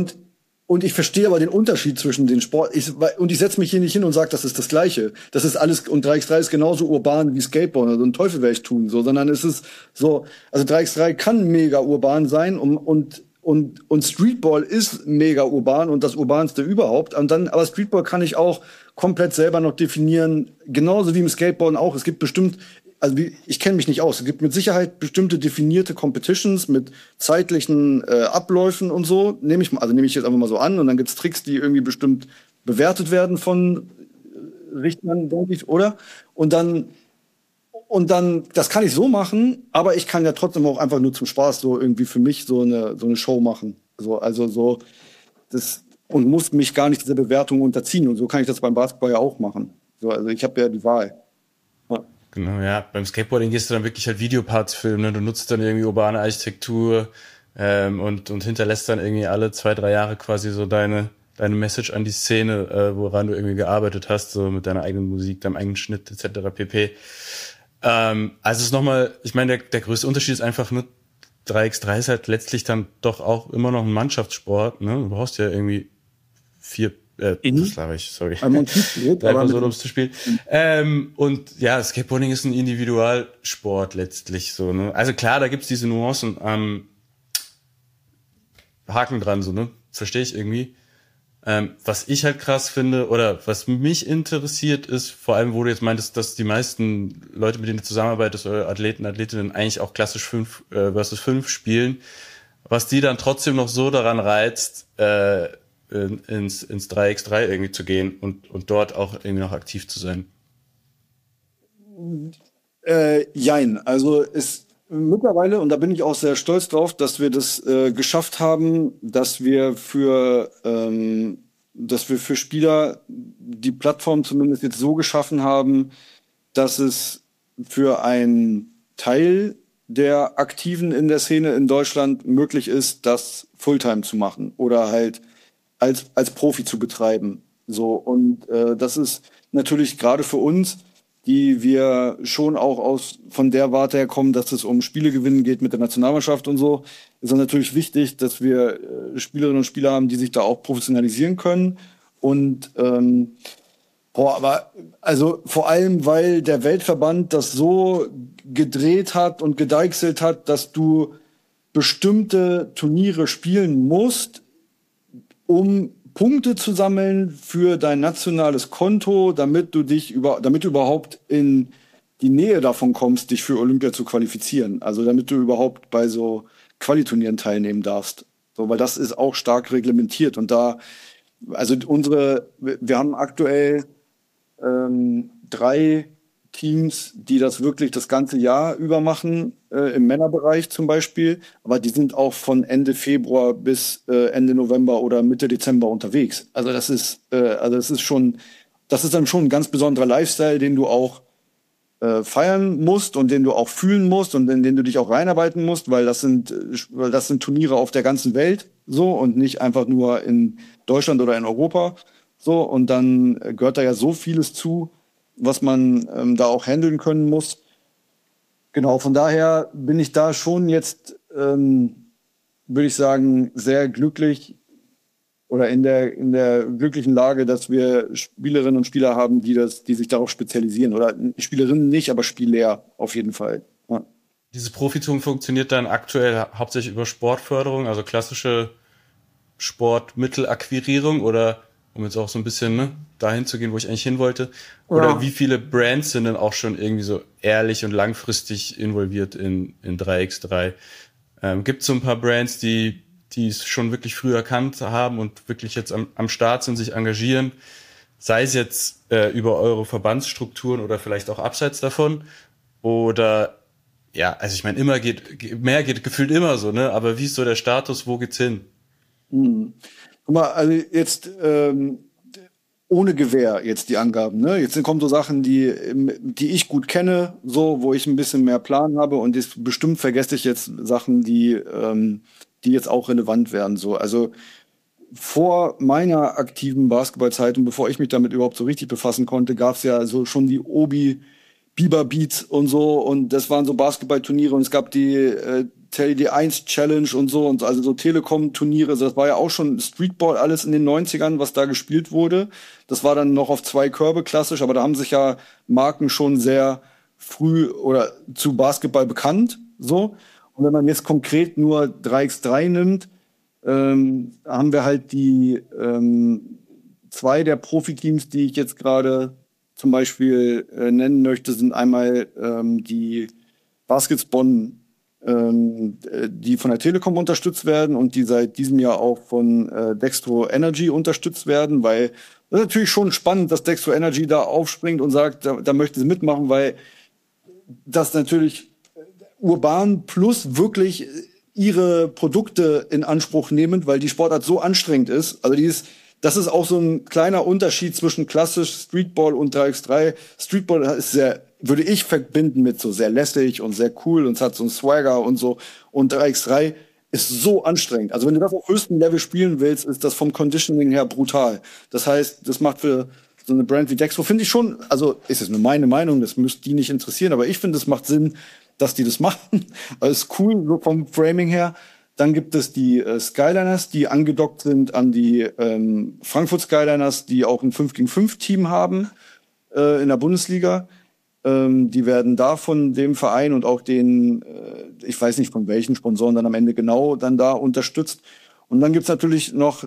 ich verstehe aber den Unterschied zwischen den Sport. Ich setze mich hier nicht hin und sage, das ist das Gleiche. Das ist alles, und 3x3 ist genauso urban wie Skateboard. Also einen Teufel werde ich tun, so, sondern es ist so, also 3x3 kann mega urban sein und Streetball ist mega urban und das urbanste überhaupt. Aber Streetball kann ich auch komplett selber noch definieren, genauso wie im Skateboarden auch. Es gibt bestimmt, ich kenne mich nicht aus, es gibt mit Sicherheit bestimmte definierte Competitions mit zeitlichen Abläufen und so. Nehme ich jetzt einfach mal so an, und dann gibt's Tricks, die irgendwie bestimmt bewertet werden von Richtern, denke ich, oder? Und dann, das kann ich so machen, aber ich kann ja trotzdem auch einfach nur zum Spaß so irgendwie für mich so eine Show machen. Und muss mich gar nicht dieser Bewertung unterziehen. Und so kann ich das beim Basketball ja auch machen. So, also ich habe ja die Wahl. Ja. Genau, ja. Beim Skateboarding gehst du dann wirklich halt Videoparts filmen, ne? Du nutzt dann irgendwie urbane Architektur und hinterlässt dann irgendwie alle 2-3 Jahre quasi so deine Message an die Szene, woran du irgendwie gearbeitet hast, so mit deiner eigenen Musik, deinem eigenen Schnitt etc. pp. Also es ist nochmal, ich meine, der größte Unterschied ist einfach nur, 3x3 ist halt letztlich dann doch auch immer noch ein Mannschaftssport, ne? Du brauchst ja irgendwie 4, das laber ich, sorry. 3 Personen, um es zu spielen. Und ja, Skateboarding ist ein Individualsport letztlich so, ne? Also klar, da gibt's diese Nuancen, Haken dran, so, ne? Verstehe ich irgendwie. Was ich halt krass finde, oder was mich interessiert, ist, vor allem, wo du jetzt meintest, dass die meisten Leute, mit denen du zusammenarbeitest, oder Athletinnen, eigentlich auch klassisch 5 versus 5 spielen, was die dann trotzdem noch so daran reizt, ins 3x3 irgendwie zu gehen und dort auch irgendwie noch aktiv zu sein. Jein, also mittlerweile, und da bin ich auch sehr stolz drauf, dass wir das geschafft haben, dass wir für Spieler die Plattform zumindest jetzt so geschaffen haben, dass es für einen Teil der Aktiven in der Szene in Deutschland möglich ist, das Fulltime zu machen oder halt als Profi zu betreiben. So, und das ist natürlich gerade für uns, die wir schon auch von der Warte her kommen, dass es um Spiele gewinnen geht mit der Nationalmannschaft und so, ist es natürlich wichtig, dass wir Spielerinnen und Spieler haben, die sich da auch professionalisieren können. Und aber also vor allem, weil der Weltverband das so gedreht hat und gedeichselt hat, dass du bestimmte Turniere spielen musst, um Punkte zu sammeln für dein nationales Konto, damit du überhaupt in die Nähe davon kommst, dich für Olympia zu qualifizieren. Also damit du überhaupt bei so Qualiturnieren teilnehmen darfst. So, weil das ist auch stark reglementiert. Und also wir haben aktuell 3 Teams, die das wirklich das ganze Jahr über machen, im Männerbereich zum Beispiel. Aber die sind auch von Ende Februar bis Ende November oder Mitte Dezember unterwegs. Also das ist dann schon ein ganz besonderer Lifestyle, den du auch feiern musst und den du auch fühlen musst und in den du dich auch reinarbeiten musst, weil das sind Turniere auf der ganzen Welt so und nicht einfach nur in Deutschland oder in Europa. So, und dann gehört da ja so vieles zu, was man da auch handeln können muss. Genau, von daher bin ich da schon jetzt, würde ich sagen, sehr glücklich oder in der glücklichen Lage, dass wir Spielerinnen und Spieler haben, die sich darauf spezialisieren. Oder Spielerinnen nicht, aber Spieler auf jeden Fall. Ja. Dieses Profitum funktioniert dann aktuell hauptsächlich über Sportförderung, also klassische Sportmittelakquirierung oder um jetzt auch so ein bisschen dahin zu gehen, wo ich eigentlich hin wollte. Oder wie viele Brands sind denn auch schon irgendwie so ehrlich und langfristig involviert in 3x3? Gibt es so ein paar Brands, die es schon wirklich früh erkannt haben und wirklich jetzt am Start sind, sich engagieren? Sei es jetzt über eure Verbandsstrukturen oder vielleicht auch abseits davon? Oder, ja, also ich meine, mehr geht gefühlt immer so, ne? Aber wie ist so der Status, wo geht's hin? Guck mal, also jetzt ohne Gewähr jetzt die Angaben. Ne? Jetzt kommen so Sachen, die ich gut kenne, so wo ich ein bisschen mehr Plan habe und bestimmt vergesse ich jetzt Sachen, die jetzt auch relevant werden. So, also vor meiner aktiven Basketballzeit und bevor ich mich damit überhaupt so richtig befassen konnte, gab es ja so schon die Obi Biber Beats und so und das waren so Basketballturniere und es gab die Teddy 1 Challenge und so und also so Telekom-Turniere, also das war ja auch schon Streetball alles in den 90ern, was da gespielt wurde. Das war dann noch auf 2 Körbe klassisch, aber da haben sich ja Marken schon sehr früh oder zu Basketball bekannt, so. Und wenn man jetzt konkret nur 3x3 nimmt, haben wir halt die 2 der Profiteams, die ich jetzt gerade zum Beispiel nennen möchte, sind einmal die Baskets Bonn, die von der Telekom unterstützt werden und die seit diesem Jahr auch von Dextro Energy unterstützt werden, weil das ist natürlich schon spannend, dass Dextro Energy da aufspringt und sagt, da möchte sie mitmachen, weil das natürlich Urban Plus wirklich ihre Produkte in Anspruch nehmen, weil die Sportart so anstrengend ist. Also das ist auch so ein kleiner Unterschied zwischen klassisch Streetball und 3x3. Streetball ist sehr, würde ich verbinden mit so sehr lässig und sehr cool und es hat so einen Swagger und so. Und 3x3 ist so anstrengend. Also wenn du das auf höchstem Level spielen willst, ist das vom Conditioning her brutal. Das heißt, das macht für so eine Brand wie Dextro, finde ich schon, also ist es nur meine Meinung, das müsste die nicht interessieren, aber ich finde, es macht Sinn, dass die das machen. Also ist cool, so vom Framing her. Dann gibt es die Skyliners, die angedockt sind an die Frankfurt Skyliners, die auch ein 5-gegen-5-Team haben in der Bundesliga. Die werden da von dem Verein und auch den, ich weiß nicht von welchen Sponsoren dann am Ende genau, dann da unterstützt. Und dann gibt's natürlich noch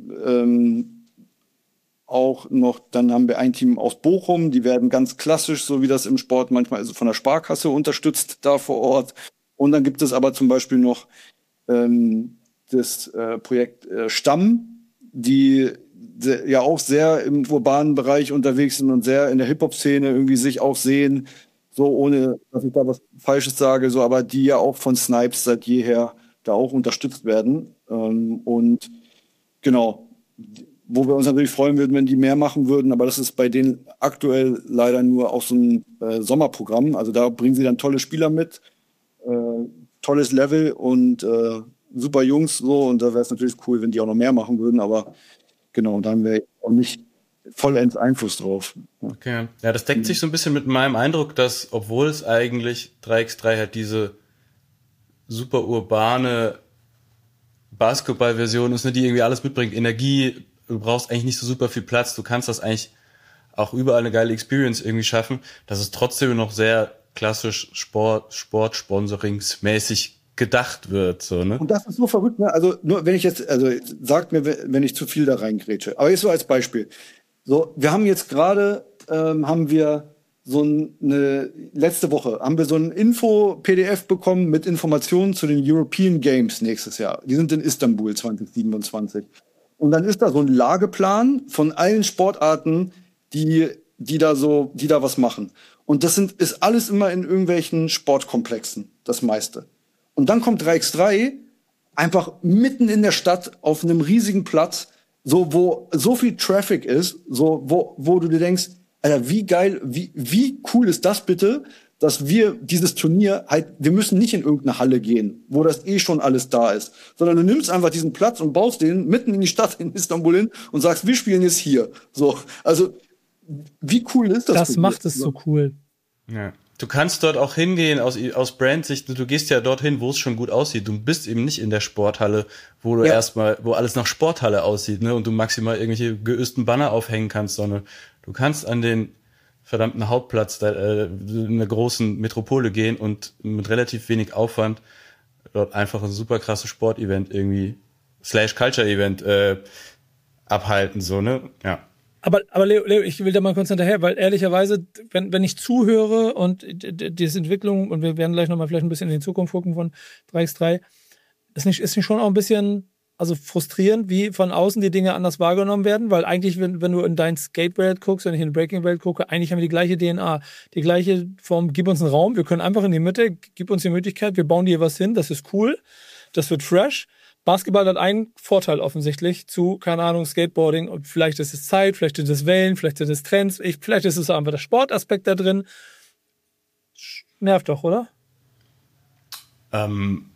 dann haben wir ein Team aus Bochum, die werden ganz klassisch, so wie das im Sport manchmal ist, von der Sparkasse unterstützt da vor Ort. Und dann gibt es aber zum Beispiel noch das Projekt Stamm, die ja auch sehr im urbanen Bereich unterwegs sind und sehr in der Hip-Hop-Szene irgendwie sich auch sehen, so ohne, dass ich da was Falsches sage, so, aber die ja auch von Snipes seit jeher da auch unterstützt werden. Und genau, wo wir uns natürlich freuen würden, wenn die mehr machen würden, aber das ist bei denen aktuell leider nur auch so ein Sommerprogramm. Also da bringen sie dann tolle Spieler mit, tolles Level und super Jungs so. Und da wäre es natürlich cool, wenn die auch noch mehr machen würden. Aber genau, da haben wir auch nicht vollends Einfluss drauf. Okay. Ja, das deckt sich so ein bisschen mit meinem Eindruck, dass, obwohl es eigentlich 3x3 halt diese super urbane Basketball-Version ist, ne, die irgendwie alles mitbringt, Energie, du brauchst eigentlich nicht so super viel Platz, du kannst das eigentlich auch überall eine geile Experience irgendwie schaffen, dass es trotzdem noch sehr klassisch Sport-Sponsoringsmäßig gedacht wird, so, ne? Und das ist so verrückt, ne? Also, nur wenn ich jetzt, also, sagt mir, wenn ich zu viel da reingrätsche. Aber jetzt so als Beispiel. So, wir haben jetzt gerade, haben wir so letzte Woche haben wir so ein Info-PDF bekommen mit Informationen zu den European Games nächstes Jahr. Die sind in Istanbul 2027. Und dann ist da so ein Lageplan von allen Sportarten, die da was machen. Und das ist alles immer in irgendwelchen Sportkomplexen, das meiste. Und dann kommt 3x3 einfach mitten in der Stadt auf einem riesigen Platz, so, wo so viel Traffic ist, so, wo du dir denkst, Alter, wie geil, wie cool ist das bitte, dass wir dieses Turnier halt, wir müssen nicht in irgendeine Halle gehen, wo das schon alles da ist, sondern du nimmst einfach diesen Platz und baust den mitten in die Stadt in Istanbul hin und sagst, wir spielen jetzt hier. So, also, wie cool ist das? Das macht es so cool. Ja. Du kannst dort auch hingehen aus Brandsicht, du gehst ja dorthin, wo es schon gut aussieht. Du bist eben nicht in der Sporthalle, wo du wo alles nach Sporthalle aussieht, ne, und du maximal irgendwelche geösten Banner aufhängen kannst, sondern du kannst an den verdammten Hauptplatz in einer großen Metropole gehen und mit relativ wenig Aufwand dort einfach ein super krasses Sportevent irgendwie /Culture-Event abhalten, so, ne, ja. Aber Leo, ich will da mal kurz hinterher, weil ehrlicherweise, wenn ich zuhöre und diese Entwicklung, und wir werden gleich nochmal vielleicht ein bisschen in die Zukunft gucken von 3x3, ist nicht schon auch ein bisschen frustrierend, wie von außen die Dinge anders wahrgenommen werden, weil eigentlich, wenn du in dein Skate-Welt guckst, wenn ich in die Breaking-Welt gucke, eigentlich haben wir die gleiche DNA, die gleiche Form, gib uns einen Raum, wir können einfach in die Mitte, gib uns die Möglichkeit, wir bauen dir was hin, das ist cool, das wird fresh. Basketball hat einen Vorteil offensichtlich zu, keine Ahnung, Skateboarding. Und vielleicht ist es Zeit, vielleicht sind es Wellen, vielleicht sind es Trends, vielleicht ist es einfach der Sportaspekt da drin. Nervt doch, oder? Was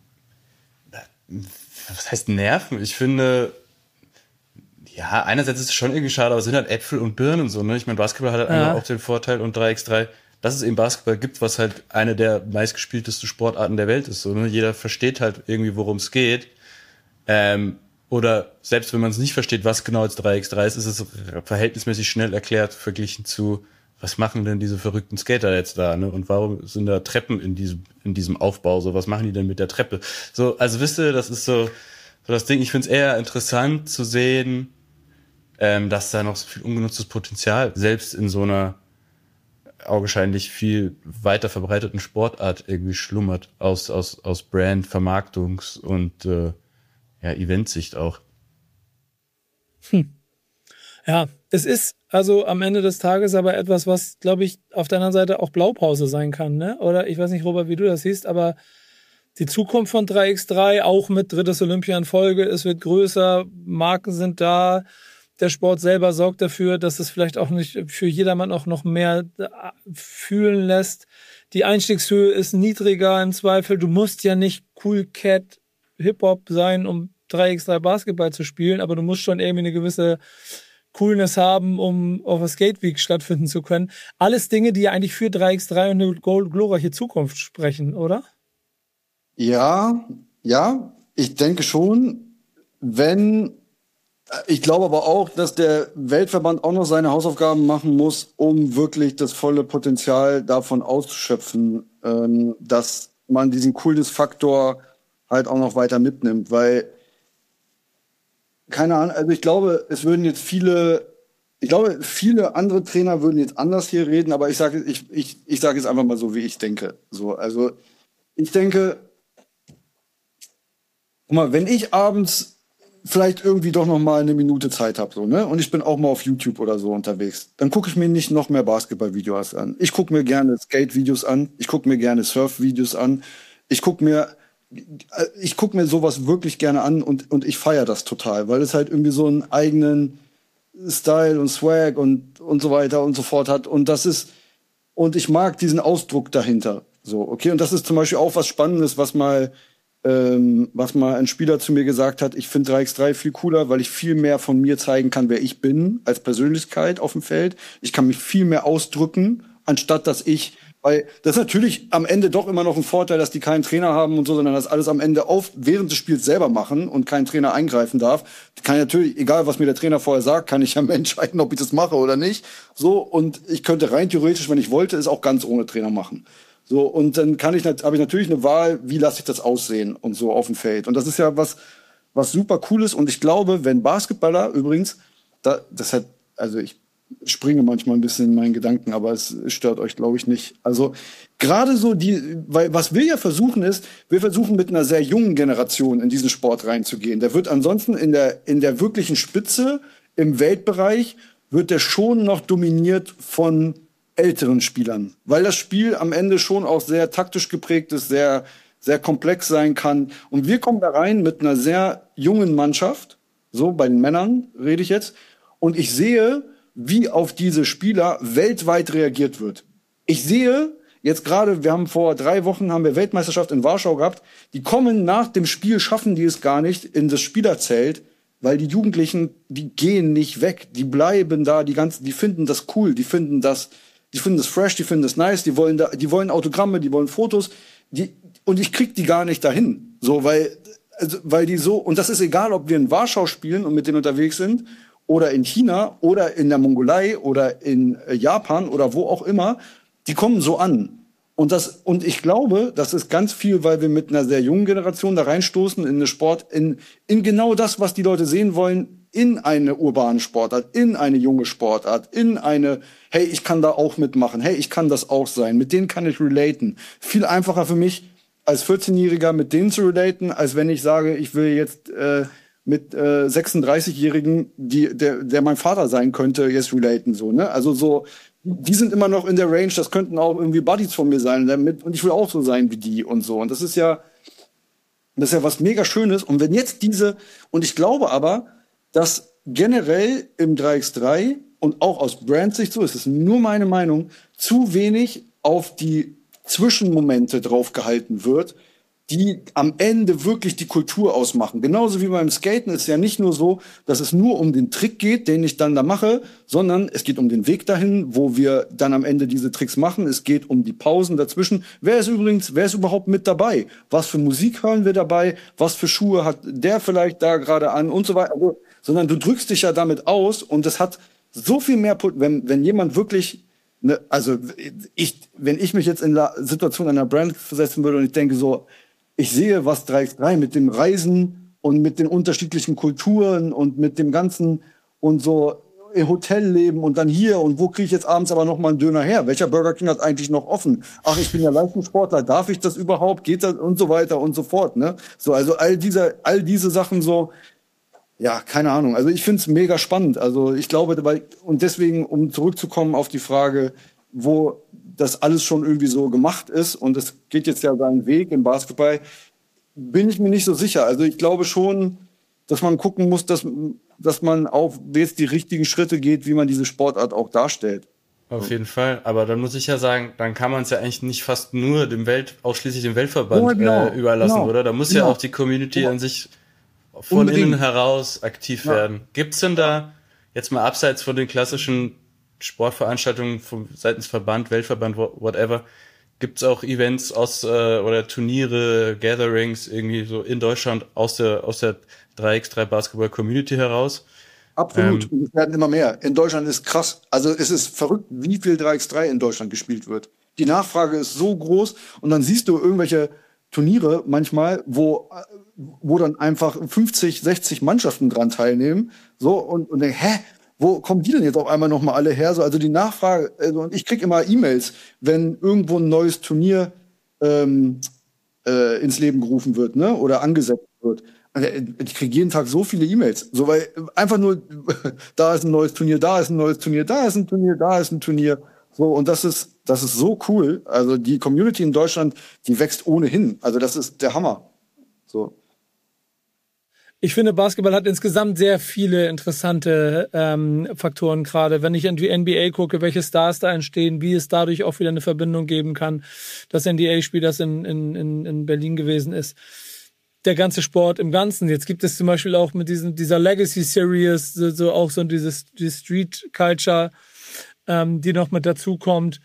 heißt nerven? Ich finde, ja, einerseits ist es schon irgendwie schade, aber es sind halt Äpfel und Birnen und so, ne? Ich meine, Basketball hat halt einfach auch den Vorteil und 3x3, dass es eben Basketball gibt, was halt eine der meistgespieltesten Sportarten der Welt ist, so, ne? Jeder versteht halt irgendwie, worum es geht. Oder selbst wenn man es nicht versteht, was genau jetzt 3x3 ist, ist es verhältnismäßig schnell erklärt, verglichen zu, was machen denn diese verrückten Skater jetzt da, ne? Und warum sind da Treppen in diesem Aufbau, so, was machen die denn mit der Treppe? So, also wisst ihr, das ist so das Ding, ich finde es eher interessant zu sehen, dass da noch so viel ungenutztes Potenzial, selbst in so einer augenscheinlich viel weiter verbreiteten Sportart irgendwie schlummert, aus Brand, Vermarktungs- und Eventsicht auch. Ja, es ist also am Ende des Tages aber etwas, was, glaube ich, auf der anderen Seite auch Blaupause sein kann, ne? Oder ich weiß nicht, Robert, wie du das siehst, aber die Zukunft von 3x3, auch mit drittes Olympia in Folge, es wird größer, Marken sind da, der Sport selber sorgt dafür, dass es vielleicht auch nicht für jedermann auch noch mehr fühlen lässt. Die Einstiegshöhe ist niedriger im Zweifel, du musst ja nicht Cool Cat Hip-Hop sein, um 3x3 Basketball zu spielen, aber du musst schon irgendwie eine gewisse Coolness haben, um auf der Skate Week stattfinden zu können. Alles Dinge, die ja eigentlich für 3x3 und eine glorreiche Zukunft sprechen, oder? Ja, ich denke schon, ich glaube aber auch, dass der Weltverband auch noch seine Hausaufgaben machen muss, um wirklich das volle Potenzial davon auszuschöpfen, dass man diesen Coolness-Faktor halt auch noch weiter mitnimmt, weil, keine Ahnung, also ich glaube, viele andere Trainer würden jetzt anders hier reden, aber ich sage jetzt einfach mal so, wie ich denke. So, also ich denke, guck mal, wenn ich abends vielleicht irgendwie doch noch mal eine Minute Zeit habe, so, ne, und ich bin auch mal auf YouTube oder so unterwegs, dann gucke ich mir nicht noch mehr Basketball-Videos an. Ich gucke mir gerne Skate-Videos an, ich gucke mir gerne Surf-Videos an, ich gucke mir sowas wirklich gerne an und ich feiere das total, weil es halt irgendwie so einen eigenen Style und Swag und so weiter und so fort hat. Und ich mag diesen Ausdruck dahinter. So, okay, und das ist zum Beispiel auch was Spannendes, was mal ein Spieler zu mir gesagt hat, ich finde 3x3 viel cooler, weil ich viel mehr von mir zeigen kann, wer ich bin als Persönlichkeit auf dem Feld. Ich kann mich viel mehr ausdrücken, anstatt dass weil das ist natürlich am Ende doch immer noch ein Vorteil, dass die keinen Trainer haben und so, sondern das alles am Ende während des Spiels selber machen und kein Trainer eingreifen darf. Kann ich natürlich, egal was mir der Trainer vorher sagt, kann ich ja entscheiden, ob ich das mache oder nicht. So, und ich könnte rein theoretisch, wenn ich wollte, es auch ganz ohne Trainer machen. So, und dann habe ich natürlich eine Wahl, wie lasse ich das aussehen und so auf dem Feld. Und das ist ja was super Cooles. Und ich glaube, wenn Basketballer übrigens, also ich springe manchmal ein bisschen in meinen Gedanken, aber es stört euch, glaube ich, nicht. Also gerade so weil was wir ja versuchen ist, wir versuchen mit einer sehr jungen Generation in diesen Sport reinzugehen. Der wird ansonsten in der wirklichen Spitze im Weltbereich wird der schon noch dominiert von älteren Spielern, weil das Spiel am Ende schon auch sehr taktisch geprägt ist, sehr, sehr komplex sein kann. Und wir kommen da rein mit einer sehr jungen Mannschaft, so bei den Männern rede ich jetzt, und ich sehe, wie auf diese Spieler weltweit reagiert wird. Ich sehe jetzt gerade, vor 3 Wochen haben wir Weltmeisterschaft in Warschau gehabt, die kommen nach dem Spiel, schaffen die es gar nicht in das Spielerzelt, weil die Jugendlichen, die gehen nicht weg, die bleiben da, die finden das cool, die finden das fresh, die finden das nice, die wollen Autogramme, die wollen Fotos, und ich krieg die gar nicht dahin, so, weil die so, und das ist egal, ob wir in Warschau spielen und mit denen unterwegs sind, oder in China, oder in der Mongolei, oder in Japan, oder wo auch immer, die kommen so an. Und ich glaube, das ist ganz viel, weil wir mit einer sehr jungen Generation da reinstoßen in eine Sport, in genau das, was die Leute sehen wollen, in eine urbane Sportart, in eine junge Sportart, hey, ich kann da auch mitmachen, hey, ich kann das auch sein, mit denen kann ich relaten. Viel einfacher für mich, als 14-Jähriger mit denen zu relaten, als wenn ich sage, ich will jetzt mit 36-Jährigen, der mein Vater sein könnte, jetzt relaten, so, ne? Also so, die sind immer noch in der Range, das könnten auch irgendwie Buddies von mir sein, und ich will auch so sein wie die und so. Und das ist ja was mega Schönes. Und wenn jetzt und ich glaube aber, dass generell im 3x3 und auch aus Brandsicht, so ist es nur meine Meinung, zu wenig auf die Zwischenmomente draufgehalten wird, die am Ende wirklich die Kultur ausmachen. Genauso wie beim Skaten ist ja nicht nur so, dass es nur um den Trick geht, den ich dann da mache, sondern es geht um den Weg dahin, wo wir dann am Ende diese Tricks machen. Es geht um die Pausen dazwischen. Wer ist überhaupt mit dabei? Was für Musik hören wir dabei? Was für Schuhe hat der vielleicht da gerade an und so weiter. Also, sondern du drückst dich ja damit aus, und das hat so viel mehr, wenn jemand wirklich, wenn ich mich jetzt in der Situation einer Brand versetzen würde und ich denke so, ich sehe, was 3x3 mit dem Reisen und mit den unterschiedlichen Kulturen und mit dem ganzen und so im Hotelleben und dann hier und wo kriege ich jetzt abends aber noch mal einen Döner her? Welcher Burger King hat eigentlich noch offen? Ach, ich bin ja Leistungssportler, darf ich das überhaupt? Geht das? Und so weiter und so fort, ne? So, also all diese Sachen so, ja, keine Ahnung. Also ich finde es mega spannend. Also ich glaube, und deswegen, um zurückzukommen auf die Frage, wo das alles schon irgendwie so gemacht ist und es geht jetzt ja seinen Weg im Basketball, bin ich mir nicht so sicher. Also ich glaube schon, dass man gucken muss, dass man auch jetzt die richtigen Schritte geht, wie man diese Sportart auch darstellt. Auf jeden Fall. Aber dann muss ich ja sagen, dann kann man es ja eigentlich nicht fast nur ausschließlich dem Weltverband überlassen, oder? Da muss ja auch die Community an sich von innen heraus aktiv werden. Gibt's denn da, jetzt mal abseits von den klassischen Sportveranstaltungen seitens Verband, Weltverband, whatever, gibt's auch Events oder Turniere, Gatherings irgendwie so in Deutschland aus der 3x3 Basketball Community heraus? Absolut. Es werden immer mehr. In Deutschland ist krass. Also es ist verrückt, wie viel 3x3 in Deutschland gespielt wird. Die Nachfrage ist so groß, und dann siehst du irgendwelche Turniere manchmal, wo dann einfach 50, 60 Mannschaften dran teilnehmen, so, und denkst, wo kommen die denn jetzt auf einmal noch mal alle her? So, also die Nachfrage, und ich krieg immer E-Mails, wenn irgendwo ein neues Turnier ins Leben gerufen wird, ne, oder angesetzt wird. Ich kriege jeden Tag so viele E-Mails, so, weil einfach nur da ist ein neues Turnier, da ist ein neues Turnier, da ist ein Turnier, da ist ein Turnier. So, und das ist so cool. Also die Community in Deutschland, die wächst ohnehin. Also das ist der Hammer. So. Ich finde, Basketball hat insgesamt sehr viele interessante Faktoren, gerade wenn ich an die NBA gucke, welche Stars da entstehen, wie es dadurch auch wieder eine Verbindung geben kann. Das NBA-Spiel, das in Berlin gewesen ist. Der ganze Sport im Ganzen. Jetzt gibt es zum Beispiel auch mit dieser Legacy-Series die Street-Culture, die noch mit dazu kommt.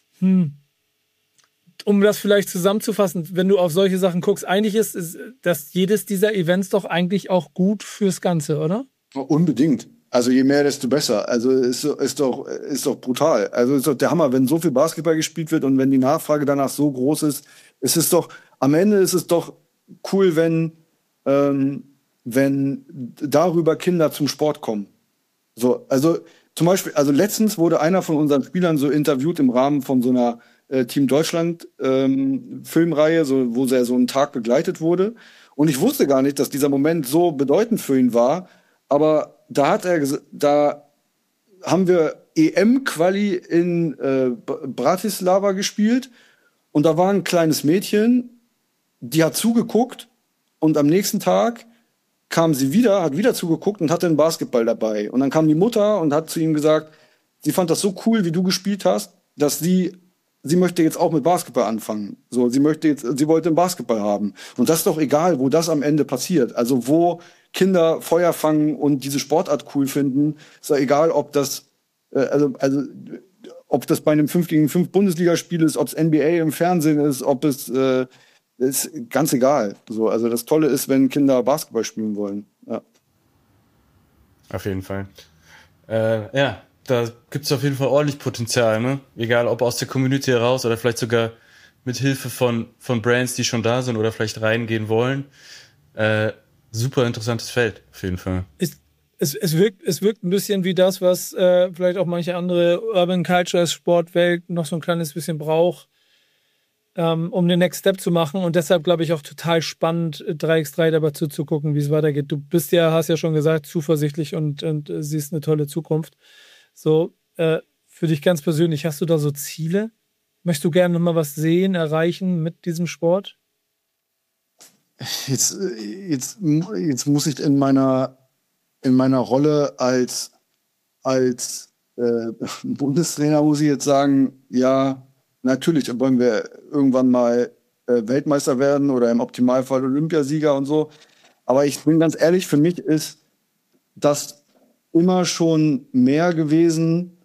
Um das vielleicht zusammenzufassen, wenn du auf solche Sachen guckst, eigentlich ist dass jedes dieser Events doch eigentlich auch gut fürs Ganze, oder? Unbedingt. Also je mehr, desto besser. Also ist doch brutal. Also ist doch der Hammer, wenn so viel Basketball gespielt wird und wenn die Nachfrage danach so groß ist, am Ende ist es doch cool, wenn darüber Kinder zum Sport kommen. So, also zum Beispiel, also letztens wurde einer von unseren Spielern so interviewt im Rahmen von so einer Team Deutschland Filmreihe, wo er so einen Tag begleitet wurde. Und ich wusste gar nicht, dass dieser Moment so bedeutend für ihn war. Aber da haben wir EM-Quali in Bratislava gespielt. Und da war ein kleines Mädchen, die hat zugeguckt. Und am nächsten Tag kam sie wieder, hat wieder zugeguckt und hatte einen Basketball dabei. Und dann kam die Mutter und hat zu ihm gesagt, sie fand das so cool, wie du gespielt hast, dass sie möchte jetzt auch mit Basketball anfangen. So, sie wollte einen Basketball haben. Und das ist doch egal, wo das am Ende passiert. Also wo Kinder Feuer fangen und diese Sportart cool finden, ist doch egal, ob das ob das bei einem 5-gegen-5 Bundesligaspiel ist, ob es NBA im Fernsehen ist, ob es ist ganz egal. So, also das Tolle ist, wenn Kinder Basketball spielen wollen. Ja. Auf jeden Fall. Ja. Da gibt es auf jeden Fall ordentlich Potenzial, ne? Egal ob aus der Community heraus oder vielleicht sogar mit Hilfe von Brands, die schon da sind oder vielleicht reingehen wollen. Super interessantes Feld, auf jeden Fall. Es wirkt ein bisschen wie das, was vielleicht auch manche andere Urban Cultures Sportwelt noch so ein kleines bisschen braucht, um den Next Step zu machen. Und deshalb glaube ich auch total spannend, 3x3 dabei zuzugucken, wie es weitergeht. Du hast ja schon gesagt, zuversichtlich und siehst eine tolle Zukunft. So, für dich ganz persönlich, hast du da so Ziele? Möchtest du gerne noch mal was sehen, erreichen mit diesem Sport? Jetzt muss ich in meiner Rolle als Bundestrainer, muss ich jetzt sagen, ja, natürlich wollen wir irgendwann mal Weltmeister werden oder im Optimalfall Olympiasieger und so. Aber ich bin ganz ehrlich, für mich ist das immer schon mehr gewesen,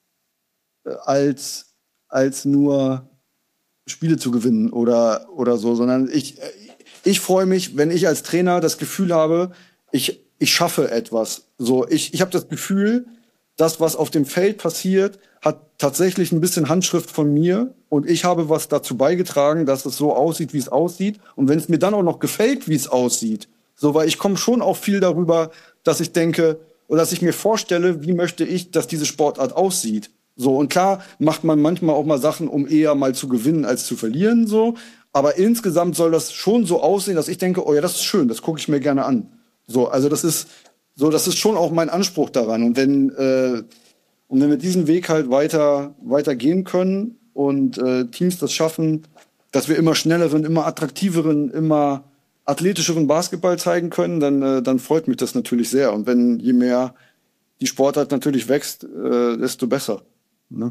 als nur Spiele zu gewinnen oder so, sondern ich freue mich, wenn ich als Trainer das Gefühl habe, ich schaffe etwas. So, ich habe das Gefühl, das, was auf dem Feld passiert, hat tatsächlich ein bisschen Handschrift von mir und ich habe was dazu beigetragen, dass es so aussieht, wie es aussieht. Und wenn es mir dann auch noch gefällt, wie es aussieht, so, weil ich komme schon auch viel darüber, dass ich denke, oder dass ich mir vorstelle, wie möchte ich, dass diese Sportart aussieht. So, und klar macht man manchmal auch mal Sachen, um eher mal zu gewinnen als zu verlieren, so. Aber insgesamt soll das schon so aussehen, dass ich denke, oh ja, das ist schön, das gucke ich mir gerne an. So, also das ist schon auch mein Anspruch daran. Und wenn wir diesen Weg halt weiter gehen können und Teams das schaffen, dass wir immer schnelleren, immer attraktiveren, immer athletischeren Basketball zeigen können, dann freut mich das natürlich sehr. Und je mehr die Sportart natürlich wächst, desto besser. Ne?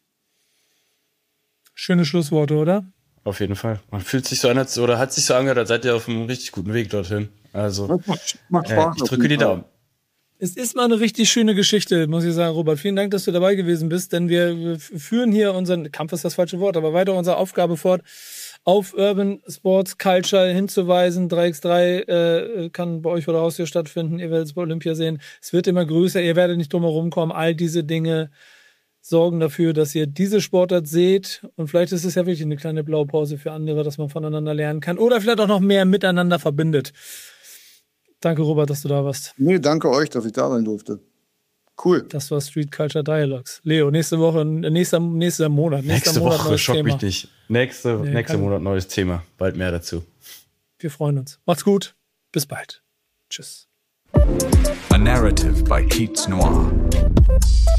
Schöne Schlussworte, oder? Auf jeden Fall. Man fühlt sich so an, oder hat sich so angehört, als seid ihr auf einem richtig guten Weg dorthin. Also, macht Spaß. Ich drücke die Daumen. Es ist mal eine richtig schöne Geschichte, muss ich sagen, Robert. Vielen Dank, dass du dabei gewesen bist, denn wir führen hier unseren, Kampf ist das falsche Wort, aber weiter unsere Aufgabe fort, auf Urban Sports Culture hinzuweisen. 3x3 kann bei euch vor der Haustür stattfinden. Ihr werdet es bei Olympia sehen. Es wird immer größer. Ihr werdet nicht drum herum kommen. All diese Dinge sorgen dafür, dass ihr diese Sportart seht. Und vielleicht ist es ja wirklich eine kleine Blaupause für andere, dass man voneinander lernen kann. Oder vielleicht auch noch mehr miteinander verbindet. Danke, Robert, dass du da warst. Nee, danke euch, dass ich da sein durfte. Cool. Das war Street Culture Dialogues. Leo, nächste Monat. Nächste Woche, schock mich nicht. Nächste Monat neues Thema. Bald mehr dazu. Wir freuen uns. Macht's gut. Bis bald. Tschüss. A narrative by Keats Noir.